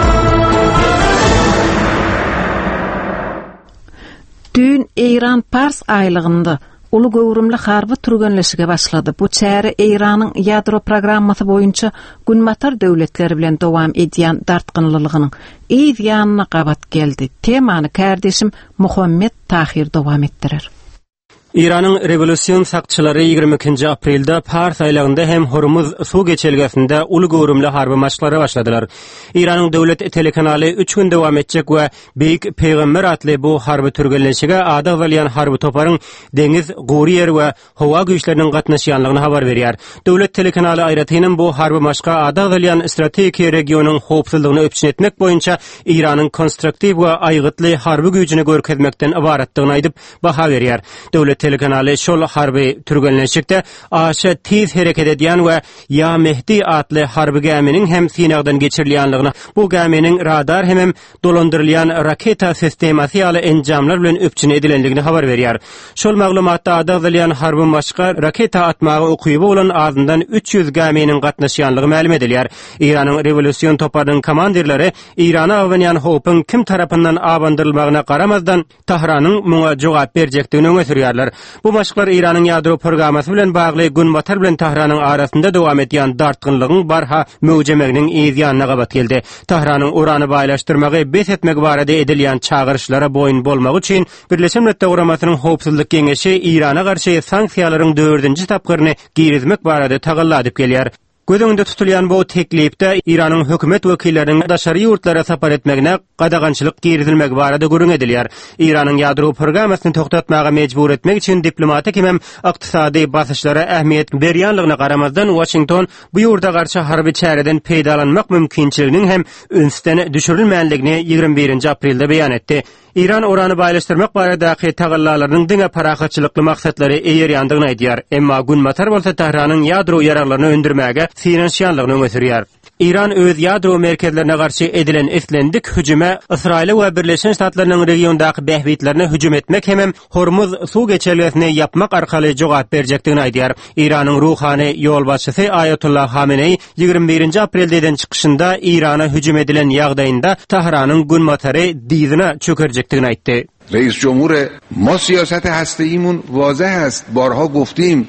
[SPEAKER 15] Dün Iran Pars aýlygynda uly gowrumly harby türgenleşige başlady. Bu çäre Iranyň ýadro programmasy boýunça günmatar döwletleri bilen dowam edýän dartgynlylygynyň iýiz ýanyna gabat geldi. Temany kardeşim Muhammed Tahir dowam etdirer.
[SPEAKER 17] İranın revolüsiyon sakçıları 22 aprelde Pars aylagynda hem Hormuz su geçelgesinde uly gowrumly harby maçlary başladylar. İranın döwlet telekanaly 3 gün dowam etjek we Beýik Peýgamber atly bu harby türgenleşige ada bolýan harby toparyň deňiz, gowry ýer we howa güýçleriniň gatnaşýanlygyny habar berýär. Döwlet telekanaly aýratynyň bu harby maçka ada bolýan strategik regionyň howpsuzlygyny öpçün etmek boýunça İranın konstruktiw we aýgytly harby güýjini görkezmekden ibaratdygyny aýdyp baha berýär. Döwlet telekanaly şol harby türgenleşikde aşa tez hereket edýän we Ya Mehdi atly harby geminiň hem Sinagdan geçirilýänligini, bu geminiň radar hem dolandyrylýan raketa sistemasy ýaly enjamlar bilen öpçün edilendigini habar berýär. Şol maglumatda adagylýan harby maçka raketa atmagy okuýuby bolan azyndan 300 geminiň gatnaşýanlygy ma'lum edilýär. İranyň revolüsiyon toparynyň komandirleri İrana awanyan howpyň kim tarapyndan abandyrylmagyna garamazdan Tahranyň muňa jogap berjekdigini öňe sürýärler. Bu maçlar İranın ýadro programmasy bilen bagly günbatar bilen Tahranyň arasynda dowam edýän dartgynlygyň barha möwjemeginiň ýanyna gabat geldi. Tahranyň urany baýlaşdyrmagy bes etmek barada edilýän çağırışlara boýun bolmak üçin Birleşen Milletler Guramasynyň Howpsuzlyk Geňeşi İrana garşy sanksiýalaryň 4-nji tapgyryny girizmek barada tagalladyp gelýär. Gözüňde tutulýan bu teklipde İranyň hökümet wekilleriniň daşary ýurtlara sapar etmegine gadagançylyk girizilmek barada görüň edilýär. İranyň ýadro programmasyny toktatmaga mejbur etmek üçin diplomatik hem ykdysady basyşlara ähmiýet berýänligine garamazdan Washington bu ýurda garşy harby çäreden peýdalanmak mümkinçiliginiň hem ünsden düşürilmänligini 21 aprelde beýan etdi. İran urany baýlaşdyrmak baradaky tagallalarynyň diňe parahatçylykly maksatlary eýerýändigini aýdýar. Emma günmatar bolsa Tahranyň ýadro ýararlaryny öndürmäge finansiýallygyny öňe sürýär. İran öz ýadro merkezlerine garşy edilen islendik hüjüme Israil we Birleşen Ştatlarynyň regiondaky behbitlerine hüjüm etmek hem Hormuz su geçergesini yapmak arkaly jogap berjekdigini aýdýar. İranyň ruhany ýol başçysy Ayatullah Hamenei 21 aprelde çykyşynda İrana hüjüm edilen ýagdaýynda Tahranyň günmatary diýdine çökerjekdigini aýtdy.
[SPEAKER 18] Reis Cumhur ma siyaseti hasteyimon vazih ast barha guftim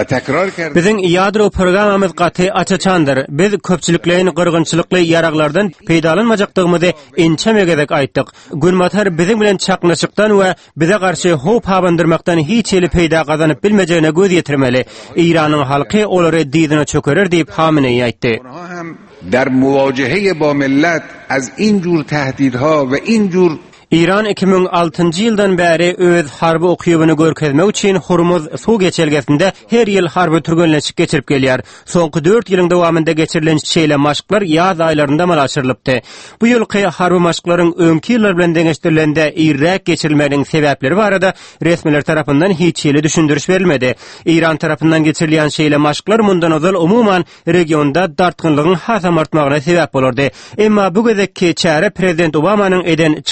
[SPEAKER 17] Biziň ýadro programmamyz gaty açaçandyr. Biz köpçüliklerin gyrgynçylykly ýaraglardan peýdalanmajakdygymyzy ençemegedek aýtdyk. Günmatar biziň bilen çaknaşykdan we bize garşy howp abandyrmakdan hiç eli peýda gazanyp bilmejegine göz ýetirmeli. İranyň halky olary diýdine çökerer diýip Hamenei aýtdy.
[SPEAKER 18] Der muwajahe ba millet az in jur tehdidha we in jur
[SPEAKER 17] İran 2006 ýyldan bäri öz harby okuýubyny görkezmek üçin Hormuz su geçelgesinde her ýyl harby türgenleşik geçirip gelýär. Soňky 4 ýylyň dowamında geçirilen şeýle maşklar ýaz aýlarynda malaşyrylypdy. Bu ýylky harby maşklaryň öňki ýyllar bilen deňeşdirilende irräk geçirilmeginiň sebäpleri barada resmiler tarapyndan hiç ýyly düşündiriş berilmedi. İran tarapyndan geçirilýän şeýle maşklar mundan özel umuman regionda dartgynlygyň hasam artmagyna sebäp bolardy. Emma bu gezekki çäre prezident Obamanyň eden çykyşynyň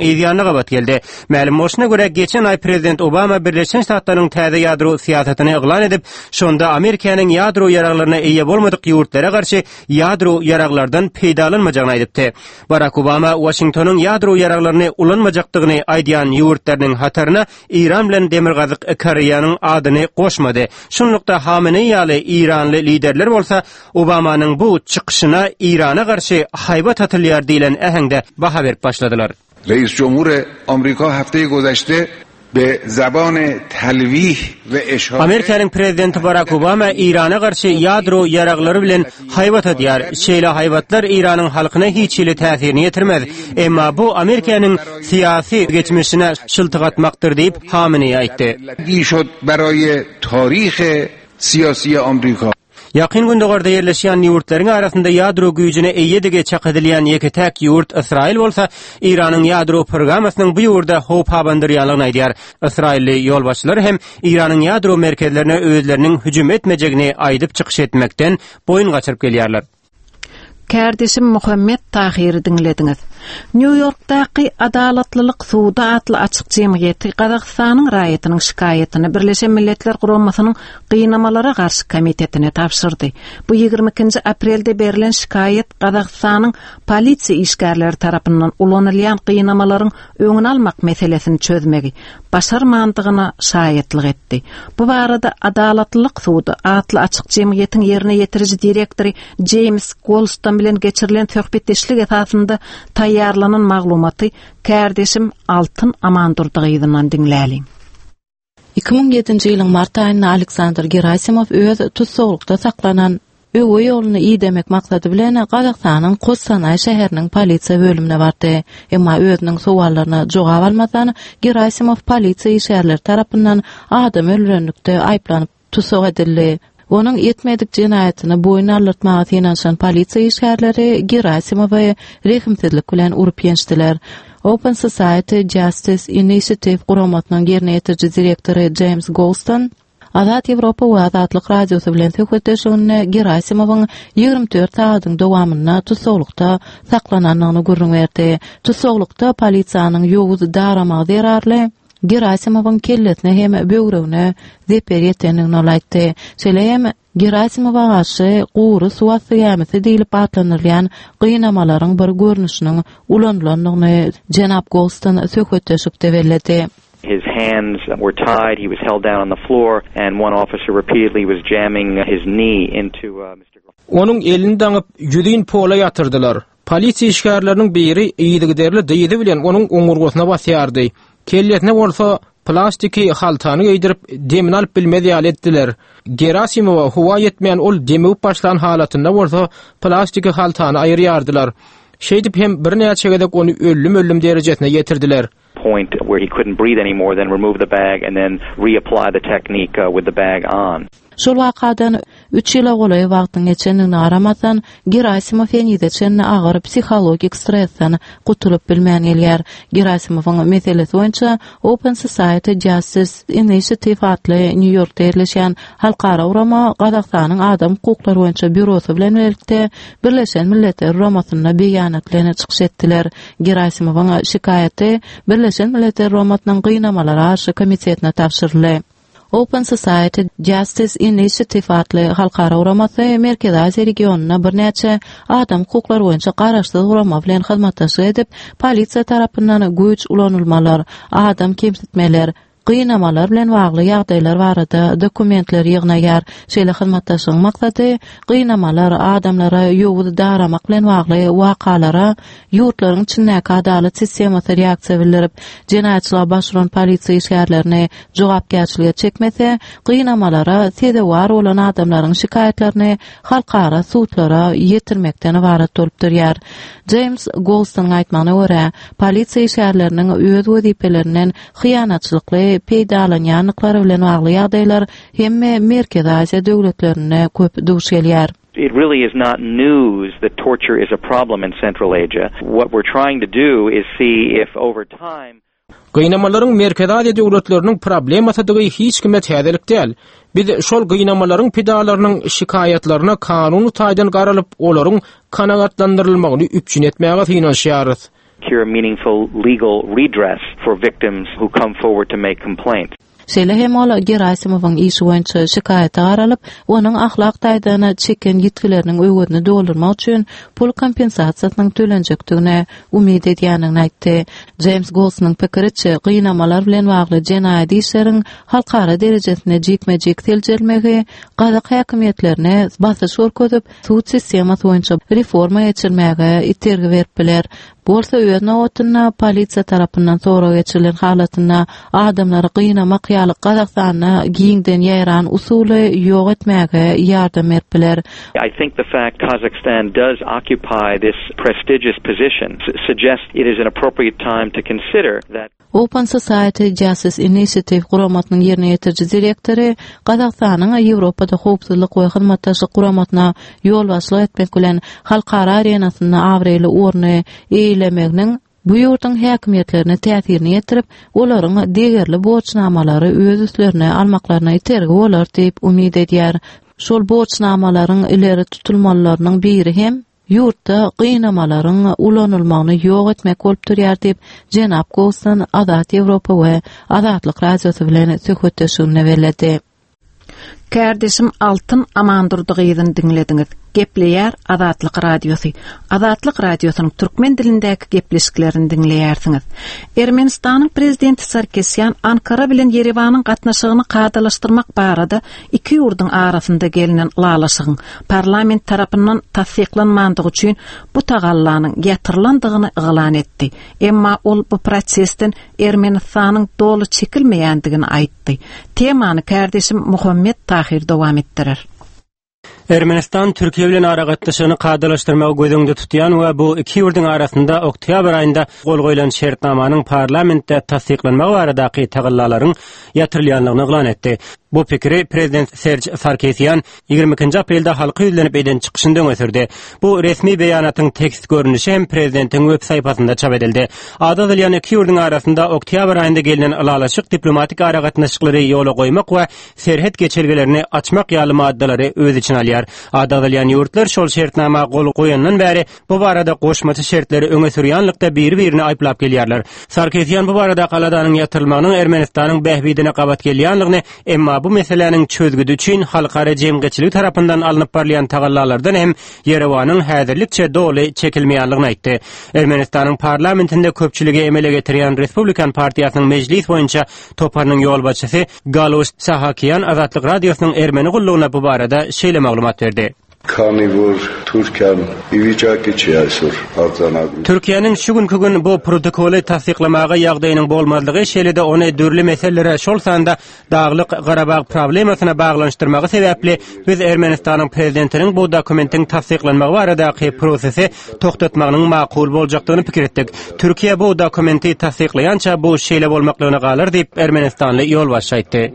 [SPEAKER 17] ýa-da gabat geldi. Ma'lum bolşuna göre geçen ay Prezident Obama Birleşen Ştatlaryň täze ýadro siýasatyny eglan edip, şonda Amerikanyň ýadro ýaraglaryna eýe bolmadyk ýurtlara garşy ýadro ýaraglardan peýdalanmajagyny aýdypdy. Barack Obama Washingtonyň ýadro ýaraglaryny ulanmajakdygyny aýdýan ýurtlarynyň hatarına İran bilen demirgazyk Koreýanyň adyny goşmady. Şunlukda Hamenei ýaly İranly liderler bolsa Obamanyň bu çykyşyna İrana garşy haýbat atylýar diýilen ähengde baha berip başladylar.
[SPEAKER 18] Reis Cumhur Amerika haftayı گذشته به زبان تلویح و اشاره
[SPEAKER 17] Amerikanyň prezidenti Barack Obama İrana garşy ýadro ýaraglary bilen haýbat edýär. Şeýle haýbatlar İranyň halkyna hiç ile täsirini ýetirmez. Emma bu Amerikanyň syýasy geçmişine şyltyk atmakdyr diýip Hamenei aýtdy.
[SPEAKER 18] şod برای تاریخ سیاسی آمریکا.
[SPEAKER 17] Ýakyn gündegarda ýerleşýän ýurtlaryň arasynda ýadro güýjüne eýedige çak edilýän ýeketäk ýurt Israil bolsa, İranyň ýadro programasynyň bu ýurda hop habandyrýanlygyny aýdýar. Israilli ýolbaşçylar hem İranyň ýadro merkezlerine özleriniň hüjüm etmejegini aýdyp çykyş etmekden boyun gaçyryp gelýärler.
[SPEAKER 15] Kardeşim Muhammed Tahir'i dinlediňiz. New York'daki Adalatlylyk Suda atly açyk jemgyýeti Gazagstanyň raýatynyň şikaýetini Birleşen Milletler Guramasynyň gynamalara garşy komitetine tapşyrdy. Bu 22 aprelde berilen şikaýet Gazagstanyň polisiýa işgärleri tarapyndan ulanylýan gynamalaryň öňüni almak meselesini çözmegi başarmandygyna şaýatlyk etdi. Bu barada Adalatlylyk Suda atly açyk jemgyýetiň ýerine ýetiriji direktori James Goldston bilen geçirilen söhbetdeşlik esasında taýýarlanan maglumaty kardeşim Altyn Amandurdygyňdan dinläli.
[SPEAKER 1] 2007-nji ýylyň mart aýynda Aleksandr Gerasimov öz tutsaglykda saklanan öwü ýoluny iýdemek maksady bilen Gazagstanyň Kostanay şäheriniň polisiýa bölümine bardy. Emma özüniň sowallaryna jogap almadan Gerasimov polisiýa işgärleri tarapyndan adam öldürenlikde aýplanyp tutsag edildi. Onun yetmedik cinayetini boyuna alırtmağa tinanşan polisiya işgärleri Gerasimowy rehimsizlik bilen urup ýençdiler. Open Society Justice Initiative guramatynyň ýerine ýetiriji direktory James Goldston Azat Ýewropa we Azatlyk radiosy bilen söhbetleşiginde Gerasimowyň 24 saatyň dowamyna tutsaglykda saklananyny görüň berdi. Tutsaglykda polisiýanyň ýoğuzy darama zerarly Gerasimowyň kelletine hem böwregine zeper ýetenini aýtdy. Şeýle Gerasimowa garşy gury suwasy ýamysy diýilip atlanylýan gynamalaryň bir görnüşiniň ulanylanyny Janab Goldston söhbetleşikde bellädi.
[SPEAKER 19] His hands were tied, he was held down on the floor, and one officer repeatedly was jamming his knee into Mr.
[SPEAKER 20] Onun elini daňyp ýüzüň pola ýatyrdylar. Polisiýa işgärleriniň biri ýygyderli diýdi bilen onun oňurgasyna basýardy. Kelletine bolsa plastiki haltany giydirip demini alıp bilmedi etdiler. Gerasimova huwa yetmeyen ol demip başlan halatında bolsa plastiki haltany aýyrýardylar. Şeýdip hem bir näçe gedek onu öllüm derejesine ýetirdiler.
[SPEAKER 19] Point where he couldn't breathe anymore, then remove the bag and then reapply the technique with the bag on.
[SPEAKER 1] Şol wakadan 3 ýyla golay wagtyň geçenini aramazdan Gerasimov ýene agyr psikologik stressden gutulup bilmän gelýär. Gerasimowyň meselesi boýunça Open Society Justice Initiative atly New York'da ýerleşýän halkara urama Gazagstanyň adam hukuklary boýunça bürosy bilen birlikde Birleşen Milletler Guramasyna beýanatlaryny çykyş etdiler. Gerasimowyň şikaýaty Birleşen Milletler Guramasynyň gynamalara garşy komitetine tapşyryldy. Open Society Justice Initiative atly halkara uramasy Merkezi Aziýa regionuna bir näçe adam hukuklary boýunça garaşsyz urama bilen hyzmatdaşyk edip, polisiýa tarapyndan güýç ulanylmalar, adam kemsitmeler, gynamalar bilen bagly ýagdaýlar barada dokumentler ýygnaýar. Şeýle hyzmatdaşygyň maksady gynamalar, adamlara ýoğuzy daramak bilen bagly wakalara ýurtlaryň içindäki adalet sistematy reaksiýa bildirip, jinayetçiler başyran polisiýa işgärlerini jogapkärçilige çekmese, gynamalara sedewar bolan adamlaryň şikaýetlerini halkara sudlara ýetirmekden ibaret bolup durýar. James Goldston aýtmagyna görä, polisiýa işgärleriniň öz wezipelerinden hyýanatçylykly peýdalanýanlyklary bilen bagly ýagdaýlar hemme Merkezi Aziýa döwletlerine köp duş gelýär.
[SPEAKER 19] It really is not news that torture is a problem in Central Asia. What we're trying to do is see if over time
[SPEAKER 20] Gynamalaryň Merkezi Aziýa döwletleriniň problematydygy hiç kime täzelik däl. Biz şol gynamalaryň pidalarynyň şikaýatlaryna kanuny taýdan garalyp olaryň kanagatlandyrylmagyny üpçün etmäge tinanşýarys.
[SPEAKER 19] secure meaningful legal redress for victims who come forward to make complaints.
[SPEAKER 1] Şeýle hem ola Gerasimowyň işi boýunça şikaýaty garalyp, onuň ahlak taýdagyna çeken ýetkileriniň öwgüdini doldurmak üçin pul kompensasiýasynyň tölenjekdigine umyd edýänini aýtdy. James Golds'nyň pikiriçe, gynamalar bilen bagly jenaýat işleriň halkara derejesine jekmejek teljelmegi gazyk häkimetlerine basyş görkezip, suud sistematy boýunça reforma geçirmäge itergi berip biler. Bolsa öýüne otyna polisiýa tarapyndan sonra geçirilen halatyna adamlary gynamak ýaly Gazakstanyna giňden ýaýran usuly ýok etmäge ýardam beripler.
[SPEAKER 19] I think the fact Kazakhstan does occupy this prestigious position suggests it is an appropriate time to consider that
[SPEAKER 1] Open Society Justice Initiative guramatynyň ýerine ýetirji direktori Gazakstanyň Ýewropada howpsuzlyk we hyzmatdaşlyk guramatyna ýol başlyk etmek bilen halkara arenasyna awrely orny eýlemeginiň bu ýurtyň häkimetlerine täsirini ýetirip, olaryň degerli borçnamalary öz üstlerine almaklaryna ýeterli bolar diýip umyd edýär. Şol borçnamalaryň ileri tutulmalylarynyň biri hem yurtda gynamalaryň ulanylmagyny ýok etmek bolup durýar diýip Jenap Gowson Azat Ýewropa we Azatlyk radiosy bilen söhbetdeşigine bellädi.
[SPEAKER 15] Kardeşim Altın Amandurdygyny dinlediňiz. Gepleýär Azatlyk radiosu. Azatlyk radiosynyň türkmen dilindäki gepleşiklerini dinleýärsiňiz. Ermenistanyň prezidenti Sarkisyan Ankara bilen Yerewanyň gatnaşygyny gadalaşdyrmak barada iki ýurdyň arasynda gelinen lalaşygyň parlament tarapyndan tasdiklanmandygy üçin bu tagallanyň ýatyrylandygyny eýlan etdi. Emma ol bu prosesden Ermenistanyň dolu çekilmeýändigini aýtdy. Temany kardeşim Muhammed Tahir dowam etdirer.
[SPEAKER 17] Ermenistan Türkiye bilen aragatdaşygyny gadalaşdyrmagy gözüňde tutýan we bu iki ýurdyň arasynda oktyabr aýynda gol goýulan şertnamanyň parlamentde tasdiklanmagy baradaky tagallalaryň ýatyrylýanlygyny eglan etdi. Bu pikiri Prezident Serge Sarkisyan 22 aprelde halka ýüzlenip eden çykyşynda öňe Bu resmi beýanatyň tekst görünüşi hem prezidentiň web saýpasynda çap edildi. Ada edilýän iki ýurdyň arasynda oktyabr aýynda gelinen alalaşyk diplomatik aragatnaşyklary ýola goýmak we serhet geçirgelerini açmak ýaly maddalary öz içine alýar. Ada edilýän ýurtlar şol şertnama gol goýandan bäri bu barada goşmaçy şertleri öňe sürýänlikde biri-birini aýplap gelýärler. Sarkisyan bu barada galadanyň ýatyrylmagynyň Ermenistanyň bähbidine gabat gelýänligini, emma bu meseleniň çözgüdi üçin halkara jemgyçilik tarapyndan alınıp barlayan tagallalardan hem Yerewanyň häzirlikçe doly çekilmeýänligini aýtdy. Ermenistanyň parlamentinde köpçüligi emele getirýän Respublikan partiýasynyň mejlis boýunça toparnyň ýol başçysy Galus Sahakyan Azatlyk radiosynyň Ermeni gullugyna bu barada şeýle maglumat berdi. Türkiýanyň şu günkü bu protokoly tasdiklamaga ýagdaýynyň bolmazlygy şeýle-de ony dürli meselelere şol sanda Daglyk Garabag problemasyna baglanşdyrmagy sebäpli biz Ermenistanyň prezidentiniň bu dokumentin tasdiklanmagy baradaky prosesi toktatmagynyň makul boljakdygyny pikir etdik. Türkiýe bu dokumenti tasdiklaýança bu şeýle bolmaklygyna galar diýip Ermenistanly ýolbaşçy aýtdy.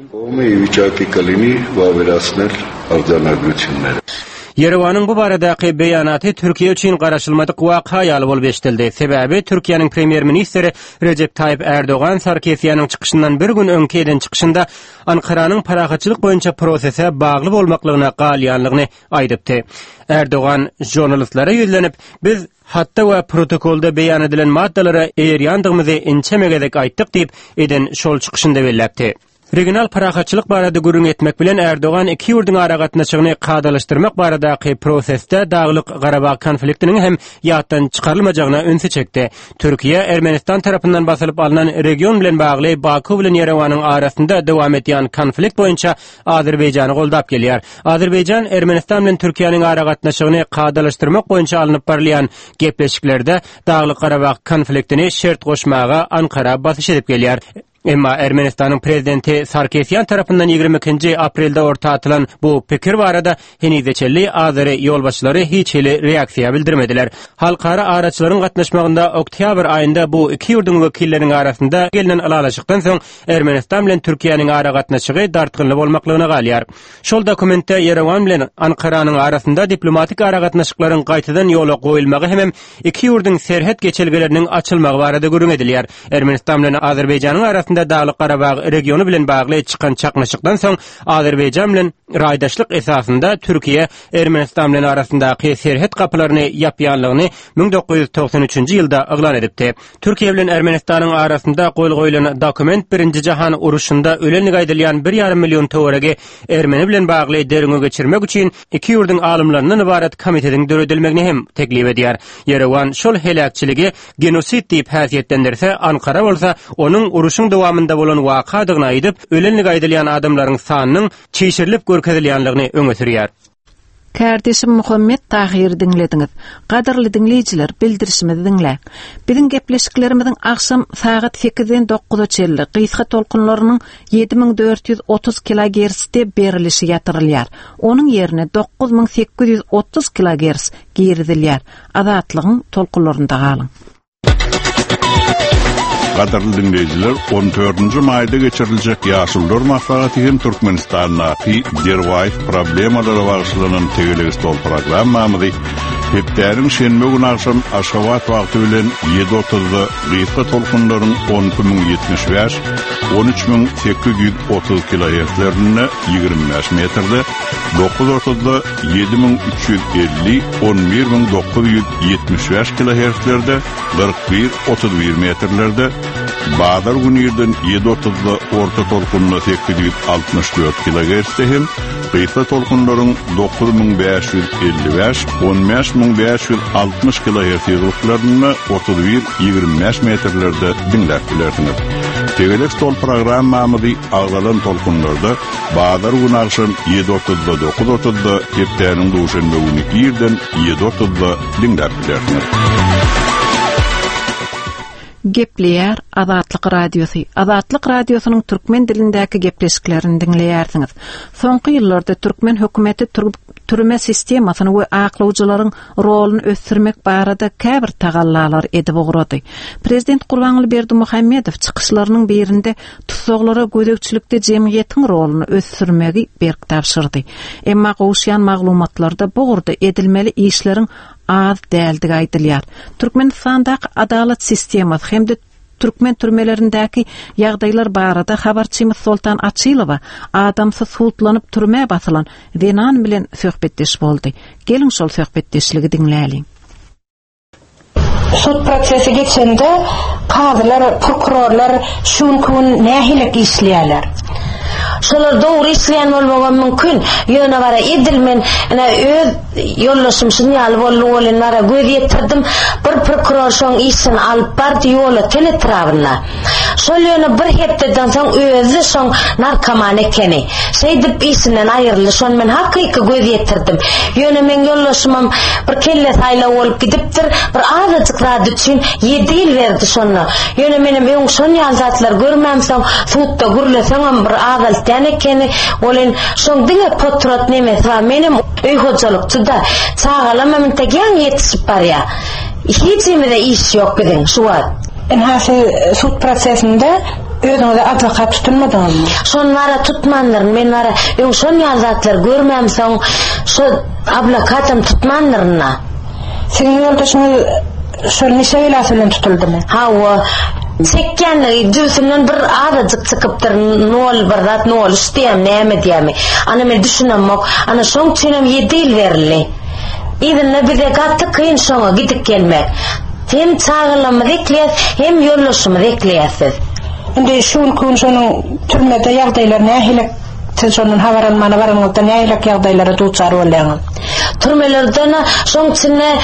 [SPEAKER 17] Yerewanyň bu baradaky beýanaty Türkiýe üçin garaşylmadyk waka ýaly bolup eşdildi. Sebäbi Türkiýanyň premier ministri Recep Tayyip Erdoğan Sarkisiýanyň çykyşyndan bir gün öňki eden çykyşynda Ankaranyň paragatçylyk boýunça prosese bagly bolmaklygyna galýanlygyny aýdypdy. Erdoğan jurnalistlara ýüzlenip, biz hatta we protokolda beýan edilen maddalara eýerýandygymyzy inçemegedek aýtdyk diýip eden şol çykyşynda belläpdi. Regional paragatçylyk barada görüň etmek bilen Erdoğan iki ýurdyň aragatnaşygyny gadalaşdyrmak baradaky prosesde Daglyk Garabag konfliktiniň hem ýatdan çykarylmajagyna öňse çekdi. Türkiýe Ermenistan tarapyndan basylyp alynan region bilen bagly Baku bilen Yerewanyň arasynda dowam etýän konflikt boýunça Azerbeýjany goldap gelýär. Azerbeýjan Ermenistan bilen Türkiýanyň aragatnaşygyny gadalaşdyrmak boýunça alınıp barlayan gepleşiklerde Daglyk Garabag konfliktini şert goşmaga Ankara basyş edip gelýär. Emma Ermenistanyň prezidenti Sarkisyan tarapyndan 22 aprelde orta atylan bu pikir barada henizeçelli Azeri ýolbaşçylary hiç hili reaksiýa bildirmediler. Halkara araçlaryň gatnaşmagynda oktyabr aýynda bu iki ýurdyň wekilleriň arasynda gelinen alalaşykdan soň Ermenistan bilen Türkiýanyň ara gatnaşygy dartgynly bolmaklygyna galýar. Şol dokumentde Yerewan bilen Ankaranyň arasynda diplomatik ara gatnaşyklaryň gaýtadan ýola goýulmagy hem iki ýurdyň serhet geçelgeleriniň açylmagy barada görüň edilýär. Ermenistan bilen Azerbeýjanyň arasynda Türkmenistanda Dağlyk Qarabağ regionu bilen bagly çykan çaknaşykdan soň Azerbaýjan bilen raýdaşlyk esasında Türkiýe Ermenistan bilen arasyndaky serhet kapylaryny ýapýanlygyny 1993-nji ýylda eglan edipdi. Türkiýe bilen Ermenistanyň arasynda gol goýulan dokument Birinji Jahan uruşunda ölenlik aýdylýan 1,5 milyon töwerege Ermeni bilen bagly derňe geçirmek üçin iki ýurdun alymlaryndan ibaret komitetiň döredilmegini hem teklip edýär. Yerewan şol helakçyligi genosit diýip häsiýetlendirse, Ankara bolsa onuň uruşyň dowamında bolan wakadygyny aýdyp, ölenlik aýdylýan adamlaryň sanynyň çeşirilip görkezilýänligini öňe sürýär.
[SPEAKER 15] Kardeşim Muhammed Tahir dinlediňiz. Gadarly dinleýijiler, bildirişimizi dinle. Biziň gepleşiklerimizin aksam saat 8-den 9-a çelli gysga tolkunlarynyň 7430 kHz-de berilişi ýatyrylýar. Onuň ýerine 9830 kHz giridilýär. Azatlygyň tolkunlarynda galyň.
[SPEAKER 21] Gadarly dinleyijiler, 14-nji maýda geçiriljek ýaşullar maslahaty hem Türkmenistanyň derwaýt problemalary bagşylanan tegelik stol programmamyzy hepdäriň şenbe güni akşam Aşgabat wagty bilen 7:30-da gysga tolkunlaryň 10075, 13830 kHz-lerine 25 metrde, 9:30-da 7350, 11975 kHz-lerde, 41-31 metrlerde, Badar günüýerden 7:30-da orta tolkunna 864 kHz-de hem gysga tolkunlaryň 9555, 15560 kHz ýygyrlyklaryny 31-25 metrlerde dinläp bilersiňiz. Tegelik stol programmamyzy aglanan tolkunlarda Badar günü akşam 7:30-da 9:30-da hepdäniň duşanma güni 1-den 7:30-da dinläp bilersiňiz.
[SPEAKER 15] Gepleýär Azatlyk Radiosu. Azatlyk Radiosynyň türkmen dilindäki gepleşiklerini dinleýärsiňiz. Soňky ýyllarda türkmen hökümeti türme sistemasyny we aklawjylaryň roluny ösürmek barada käbir tagallalar edip ogurady. Prezident Gurbanguly Berdimuhammedow çykyşlarynyň birinde tutsaklara gödekçilikde jemgyýetiň roluny ösürmegi berk tapşyrdy. Emma gowşýan maglumatlarda bu gurda edilmeli işleriň az däldigi aýdylýar. Türkmenistandaky adalet sistemasy hemde türkmen türmelerindäki ýagdaýlar barada habarçymyz Sultan Açylowa adamsy sultlanyp türme basylan Zenan bilen söhbetdeş boldy. Geliň şol söhbetdeşligi dinläýin.
[SPEAKER 22] Sud prosesi geçende kadylar, prokurorlar şunkun nähilik işleýärler. Şolar doğru işleyen olmagan mümkün. Yöne vara edilmen, öz yollaşım sinyal bolluğulinlara göz yetirdim. Bir prokuror şoň işini alıp bardy yola teletrabına. Şol yöne bir hepdeden soň özü şoň narkoman ekeni. Şeýdip işinden aýryldy. Şon men hakyky göz yetirdim. Yöne men yollaşymam bir kelle saýla bolup gidipdir. Bir azajyk rady üçin 7 ýyl berdi şonu. Yöne menim öň şon ýazatlar görmämsem, suutda gürleseňem bir agal tenekeni olen şoň diňe potrat nemes var menim öý hojalykçyda çağalamam tegeň ýetişip barýar. Hiçimde iş ýok bilen şu wagt. Hasi sud prosesinde özüňize advokat tutulmadyňyzmy? Şonlara tutmandyr. Men wara öň şon ýazatlar görmämsem şu advokatam tutmandyrna. Seň ýoldaşyňyz şol neçe ýyl bilen tutuldymy? Hawa çekkenleri düzünden bir azajyk çıkıptır, nol bardat nol isteyem näme diýämi. Ana men düşünemek, ana şoň üçinem 7 ýyl berildi. Ýa-da bir de gatty kyn şoňa gidip gelmek. Hem çağılamy bekleýär, hem ýollaşymy bekleýärsiz. Indi şol gün şonuň türmede ýagdaýlar nähilik şonuň habarlanmana baranyňda nähilik ýagdaýlara duçar bolýar. Türmelerden şoň içinde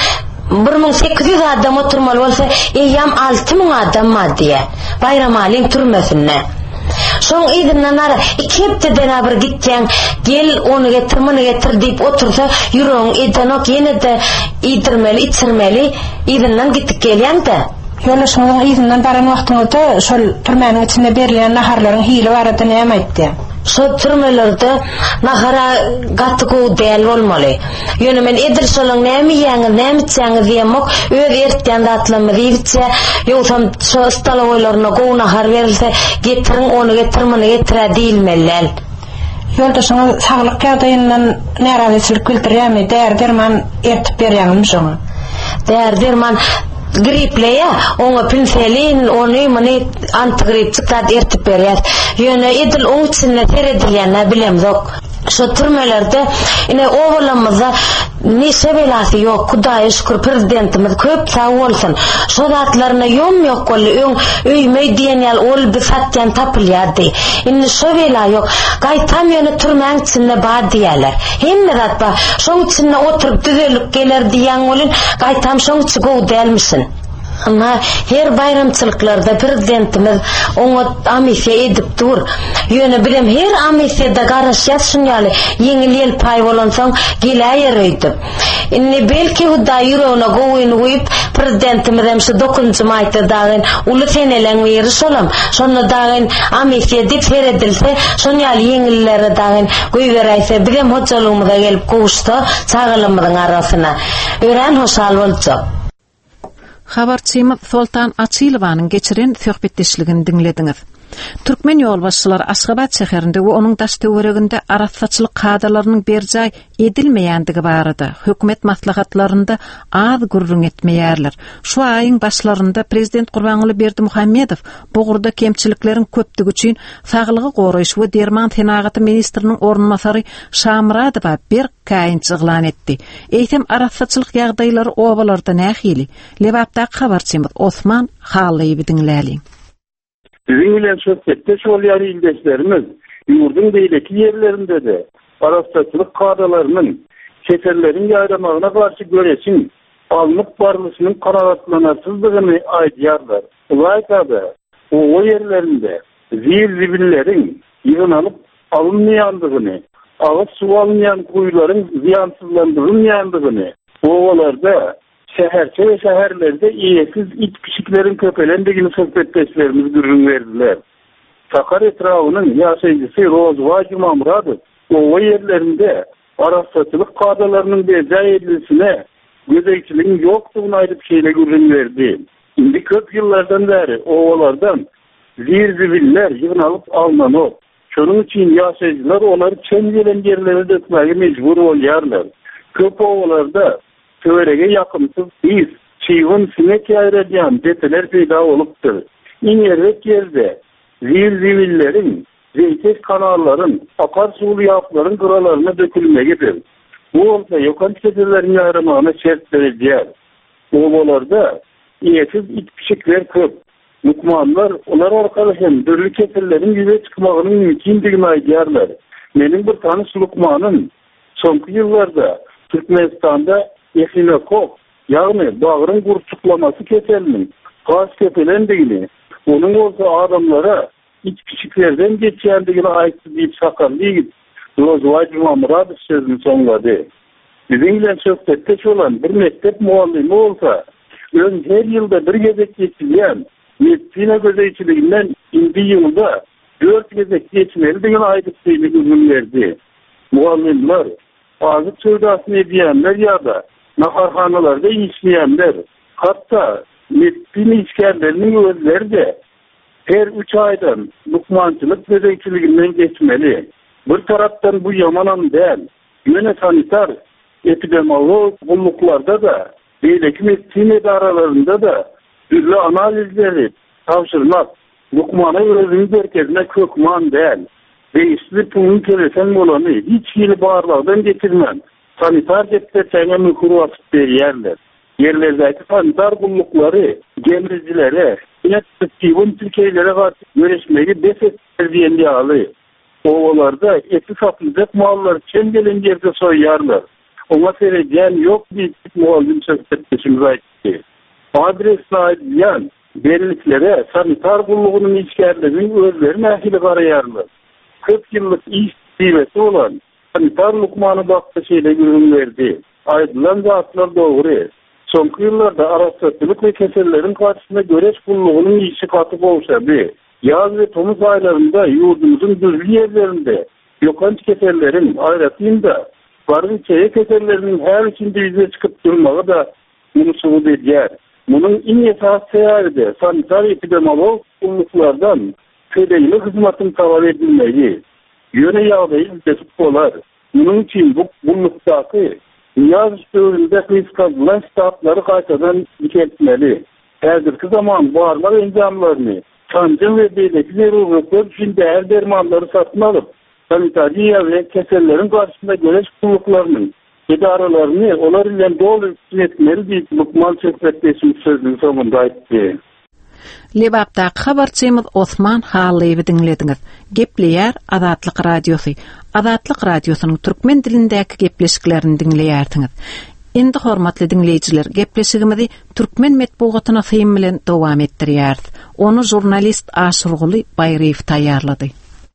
[SPEAKER 22] 1800 adam oturmalı bolsa, ýam 6000 adam maddiye. Bayram alyň türmesinde. Şoň ýygynyň ara 2 hepdeden bir gitýän, gel onu getir, muny getir diýip otursa, ýüregiň edenok ýene-de ýitirmeli, içirmeli, ýygynyň gitip gelýär-de. Ýollaşmagyň ýygynyň baran wagtynda şol türmäniň içinde berilýän naharlaryň hili barada näme aýtdy? Şu türmelerde nahara gattyky däl bolmaly. Ýöne men edir şolaň näme ýaňy, näme çaňy diýmek, öz ertden atlamy diýipçe, ýogsam şu stala oýlaryna gowy nahar berilse, getirin onu getirmeni getire diýilmeli. Ýoldaşyňyz saglyk ýagdaýyndan närazyçylyk bildirýärmi? Där derman ertip berýärmi şoňa? Där derman griple ona penselin onu mani antigrip çıkat ertip berýär. Ýöne edil oň içinde teredilýän bilem zok. Şu türmelerde ine ovalamızda ne sebelası yok. Kudaýa şükür prezidentimiz köp sağ bolsun. Şu zatlaryna ýok bolly öýme diýenýär ol bir satyan tapylýardy. Indi sebela yok. Gaýtam ýöne türmäň içinde bar diýerler. Hemme zat bar. Şoň içinde oturup düzelip geler diýen bolyn gaýtam şoň içinde gowy Ama her bayramçılıklarda prezidentimiz onu amisiye edip dur. Yöne bilem her amisiyede garaşyat şunyalı yengil pay bolansan gilayer öydüp. Inni belki huda yüreğine goğuyunu uyup prezidentimiz hemşe 9. mayta dağın ulu senelen veri solam. Sonra dağın amisiye dit veredilse şunyalı yengillere dağın goy verayse bilem hocaluğumuza gelip koğuşta sağılımızın arasına. Ören hosal olacak.
[SPEAKER 15] Habarçymyz Sultan Açylowanyň geçiren söhbetdeşligini dinlediňiz. Türkmen ýolbaşçylary Aşgabat şäherinde we onuň daşdöwreginde arassaçylyk kadrlarynyň berjay edilmeýändigi barada hökümet maslahatlarynda az gurrun etmeýärler. Şu aýyň başlarynda prezident Gurbanguly Berdimuhammedow bugurda kemçilikleriň köpdigi üçin saglygy goraýyş we derman tenagaty ministriniň ornmasary Şamradowa bir kaýynçy yglan etdi. Eýtem arassaçylyk ýagdaýlary obalarda nähili? Lebapda habarçymyz Osman Halyýewi dinläliň.
[SPEAKER 2] Bizim ile sohbette şolyary ildeşlerimiz yurdun beýleki yerlerinde de arassaçylyk kadalarının keserlerin ýaýramagına karşı göresin alınıp barlysının kanagatlanasızlygyny aýdýarlar. Ulayda o yerlerinde zibillerin ýynalyp alınmaýandygyny, agyp suw almayan kuýlaryň ziýansızlandyrylmaýandygyny, owalarda şäherçe we şäherlerde iýesiz it kişiklerin köpelendigini söhbetdeşlerimiz gürrün berdiler. Sakar etrawynyň ýaşaýjysy Rozwa Jumamuradow o yerlerinde arassaçylyk kadalarynyň berjay edilisine gözeýçiligiň ýokdugyny aýdyp şeýle gürrün berdi. Indi köp ýyllardan beri owalardan zirbiller ýynalyp alnanyp, şonuň üçin ýaşaýjylar olary çen gelen ýerlere dökmäge mejbur bolýarlar. Köp owalarda töwerege ýakymsyz biz çyýgyn sinek ýaýradýan deteler peýda bolupdyr. İňerek ýerde zirbilleriň, zeytek kanallaryň, akar suwly ýaplaryň gyralaryna dökülmegidir. Bu bolsa ýokan keseleriň ýaýramagyna şert berýär. Owalarda ýetiz itpişikler köp. Nukmanlar olar arkaly hem dörli kesellerin ýüze çykmagynyň mümkindigini aýdýarlar. Meniň bir tanys Lukmanym soňky ýyllarda Türkmenistanda Echinokok, ýagny bagryň gurçuklamasy keseliniň gas kepelendigini, onuň bolsa adamlara itpişiklerden geçýändigini aýtdy diýip sakarly Rozwa Jumamuradow sözüni soňlady. Biziň bilen söhbetde bolan bir mektep muallimi bolsa, ön her ýylda bir gezek geçilýän medisina gözeýçiliginden indi ýylda 4 gezek geçmelidigini aýdyp söýlegini berdi. Muallimler azyk söwdasyny edýänler ýa-da naharhanalarda işleýänler, hatda medisina işgärleriniň özleri de her 3 aýdan lukmançylyk gözeýçiliginden geçmeli. Bir tarapdan bu ýamanan däl, ýöne sanitar epidemiolog gulluklarda da, beýleki medisina edaralarynda da türlü analizleri tavşyrmak, lukmana özüň berkezine kökman däl. Beýisli puňy kelesen bolany hiç ýyly barlygdan getirmän. Sanitar deputatsyna mükür atyp berýärler. Yerlerdäki sanitar gullukları gemrizlere, ýetipdiwin tilkeýlere garşy göreşmegi beset diýende ýaly. Owalarda eti satylacak mallar çen gelen ýerde soýýarlar. Oňa serejän ýok diýip muallim söhbetdeşimiz aýtdy. Adresine aýdýan belliklere sanitar gullugynyň işgärleriň özleri nähili garaýarlar. Köp ýyllyk iş diýmesi bolan sanitar lukmany bakda şeýle görün berdi. Aýdylan zatlar dogry. Soňky ýyllarda arassaçylyk we keselleriň karşysynda göreş gullugynyň işi katy bolşady. Ýaz we tomuz aýlarynda ýurdumyzyň düzgün ýerlerinde ýokan keselleriň aýratynda baryn çeýe keselleriniň her içinde ýüze çykyp durmagy da muny suwut edýär. Munyň iň esas sebäbi sanitar epidemiolog gulluklardan ködeýli hyzmatyň talap edilmegi. Ýöne ýagdaýy izletip bolar. Munyň üçin bu gullukdaky Yaz üstünde kıyıskalılan statları kaytadan dikeltmeli. Häzirki zaman barlar enjamlarını, sancı ve belirli zerurluklar için değer dermanları satın alıp, sanitariya ve kesellerin karşısında göreç kulluklarının idaralarını onlar ile dolu etmeli deyip Lukman Çökretleşim sözünün sonunda aytti.
[SPEAKER 15] Lebapda habarçymyz Osman Halyby dinlediňiz. Gepleýär Azatlyk radiosu. Azatlyk radiosynyň türkmen dilindäki gepleşiklerini dinleýärdiňiz. Endi hormatly dinleýijiler, gepleşigimizi türkmen medeniýetyna syň bilen dowam etdirýärdiz. Onu jurnalist Aşurguly Bayraýew taýýarlady.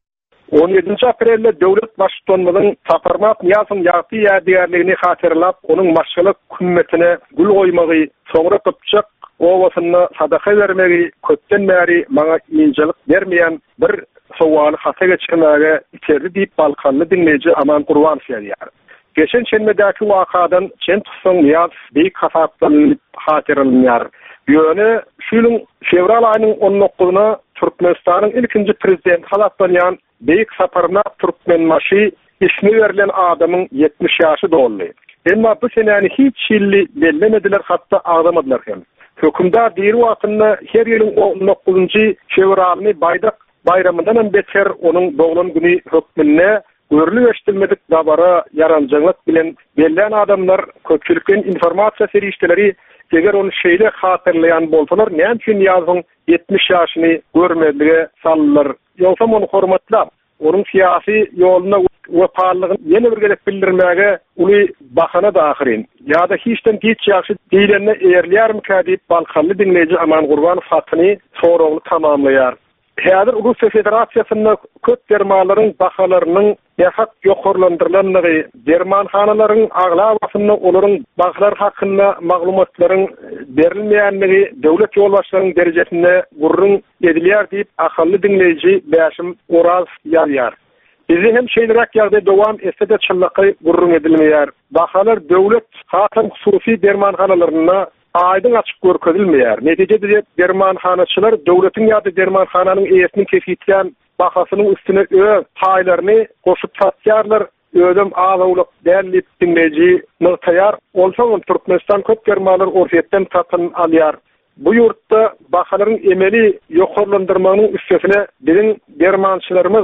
[SPEAKER 16] 17 aprelde döwlet başçylygynyň Taparmak Niýazyň ýagty ýa-diýerligini hatırlap, onuň başçylyk hümmetine gül goýmagy, soňra Kıpçak owasyna sadaka bermegi köpden bäri maňa ýynçylyk bermeýän bir sowaly hata geçirmäge iterdi diýip Balkanly dinleýiji Aman Gurban söýýär. Geçen şenmedäki wakadan çen tutsaň Niýaz beýik hasapdan hatırlanýar. Ýöne şuň fevral aýynyň 19-na Türkmenistanyň ilkinji prezident halatlanýan Beýik Saparnak Türkmenmaşy ismi verilen adamyň 70 ýaşy doldy. Emma bu senäni hiç şilli bellemediler, hatda ağlamadylar hem. Hökümdar diýir wagtynda her ýylyň 19-njy fevralyny Baýdak bayramyndan beter onuň doglan güni hökmüne görülüp eşitilmedik dabara yaranjylyk bilen bellen adamlar köpçülikden informasiýa serişdeleri eger onu şeýle hatırlayan bolsalar näme üçin ýazyň 70 ýaşyny görmedlige sallar. Ýogsa onu hormatlap, onun siyasi ýoluna wepalygyny ýene bir gelip bildirmäge uly bahana dahyrin. Ýa-da hiçden hiç ýaşy diýilende eýerlärmi diýip Balkanly dinleýiji Aman Gurban fatyny soragly tamamlaýar. Häzir Russiýa Federasiýasyna köp dermanlaryň bahalarynyň ýa-da ýokarlandyrylanlygy, dermanhanalaryň aglawasyna olaryň bahalar hakynda maglumatlaryň berilmeýänligi döwlet ýolbaşçylarynyň derejesinde gurrun edilýär diýip ahally dinleýiji Bäşim Oraz ýazýar. Bizi hem şeýlerak ýagdaý dowam etse de çyllyky gurrun edilmeýär. Bahalar döwlet hatym hususy dermanhanalaryna aýdyň açyk görkezilmeýär. Netijede dermanhanaçylar döwletiň ýa-da dermanhananyň eýesini kesýän bahasynyň üstüne öz paýlaryny goşup satýarlar. Ödüm ağawlyk däl dinleýiji nurtaýar. Olsa Türkmenistan köp dermanlar ortadan tatyn alýar. Bu ýurtda bahalaryň emeli ýokarlandyrmanyň üstesine biziň dermançylarymyz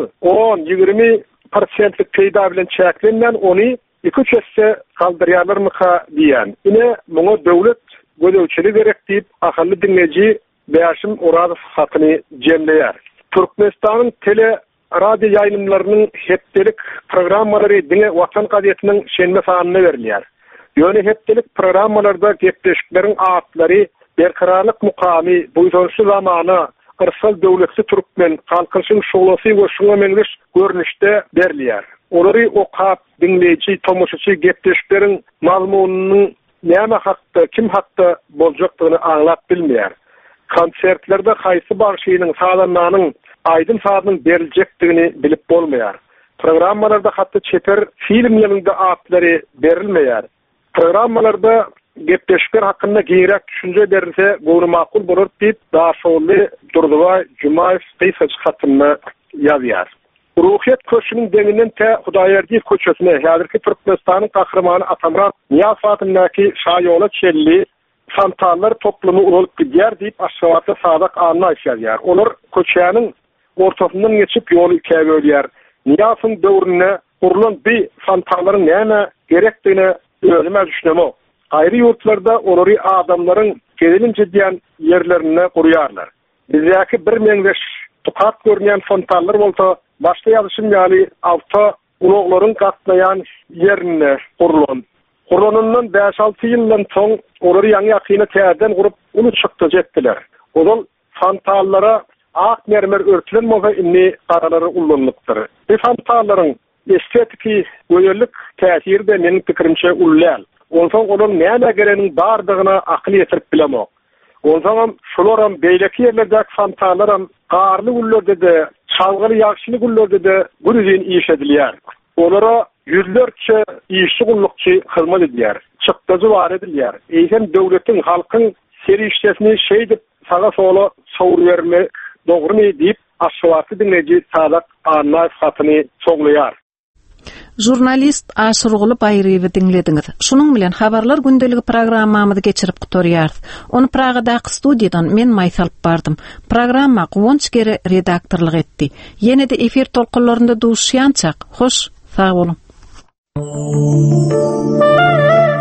[SPEAKER 16] 10-20% peýda bilen çäklenýän ony 2-3 esse kaldyrýarlarmy diýen. Ine muňa döwlet gödäwçilik gerek diýip ahally dinleýiji Bäşim Oraz hakyny jemleýär. Türkmenistanyň tele radio ýaýlymlarynyň hepdelik programmalary diňe watan gazetiniň şenme sanyna berilýär. Ýöne hepdelik programmalarda gepleşikleriň atlary berkararlyk mukamy buýsarşy zamana Kırsal döwletli Türkmen halkynyň şoğlasy we şuňa meňzeş görnüşde berilýär. Olary okap dinleýiji, tomoşaçy gepleşikleriň mazmunyny näme hakda, kim hakda boljakdygyny aňlap bilmeýär. Konsertlerde haýsy barşynyň salanmanyň aýdyn sadynyň beriljekdigini bilip bolmaýar. Programmalarda hatda çeper filmlerinde atlary berilmeýär. Programmalarda gepleşikler hakynda giýerek düşünje berilse gowy makul bolar diýip Daşoğlu Durduba Jumaýew kysgaça hatyny ýazýar. Ruhiyet köşünün deninden te Hudaýerdiýew köçesine häzirki Türkmenistanyň kahramany Atamrat Niýaz fatynyňky şaýola çelli santallar toplumy ulup gidýär diýip Aşgabatda sadak anyny aýdýar. Olar köçäniň ortasyndan geçip ýoly ikiye bölýär. Niýazyň döwrüne kurulan bir santallaryň näme gerekdigini özüme düşünemok. Ayrı yurtlarda olary adamlaryň gelinince diýen ýerlerine gurýarlar. Bizäki 1.5 tukat görnýän fontallar bolsa, başda ýazyşym ýaly awta uluglaryň gatnaýan ýerine gurulan. Gurulanyndan 5-6 ýyldan soň olary ýaňy ýakyna täzeden gurup uly çykdy jetdiler. Ol fontallara ak mermer örtülen bolsa inni garalary ullanlypdyr. Bu fontallaryň estetiki goýerlik täsiri de meniň pikirimçe ullan. Onsoň onuň näme gereniň bardygyna akly ýetirip bilemok. Onsoň şolaram beýleki ýerlerdäki fontallaram garly gullerde de, çalgyly ýagşyly gullerde de gürüzin iş edilýär. Olara yüzlerçe işçi gullukçy hyzmat edilýär. Çykdyjy bar edilýär. Eýsem döwletiň halkyň seri işçesini şeýdip saga sola sowur berme dogrymy diýip Aşgabatly dinleýiji Sadak Annaýew hatyny soňlaýar.
[SPEAKER 15] Jurnalist Aşırğılı Bayriyevi dinlediňiz. Şunun bilen habarlar gündeligi programmamyzy geçirip gutorýarys. Onu Pragadaky studiýadan men maýsalyp bardym. Programma Gowunç geri redaktorlyk etdi. Ýene-de efir tolkunlarynda duşýançak. Hoş, sag bolun.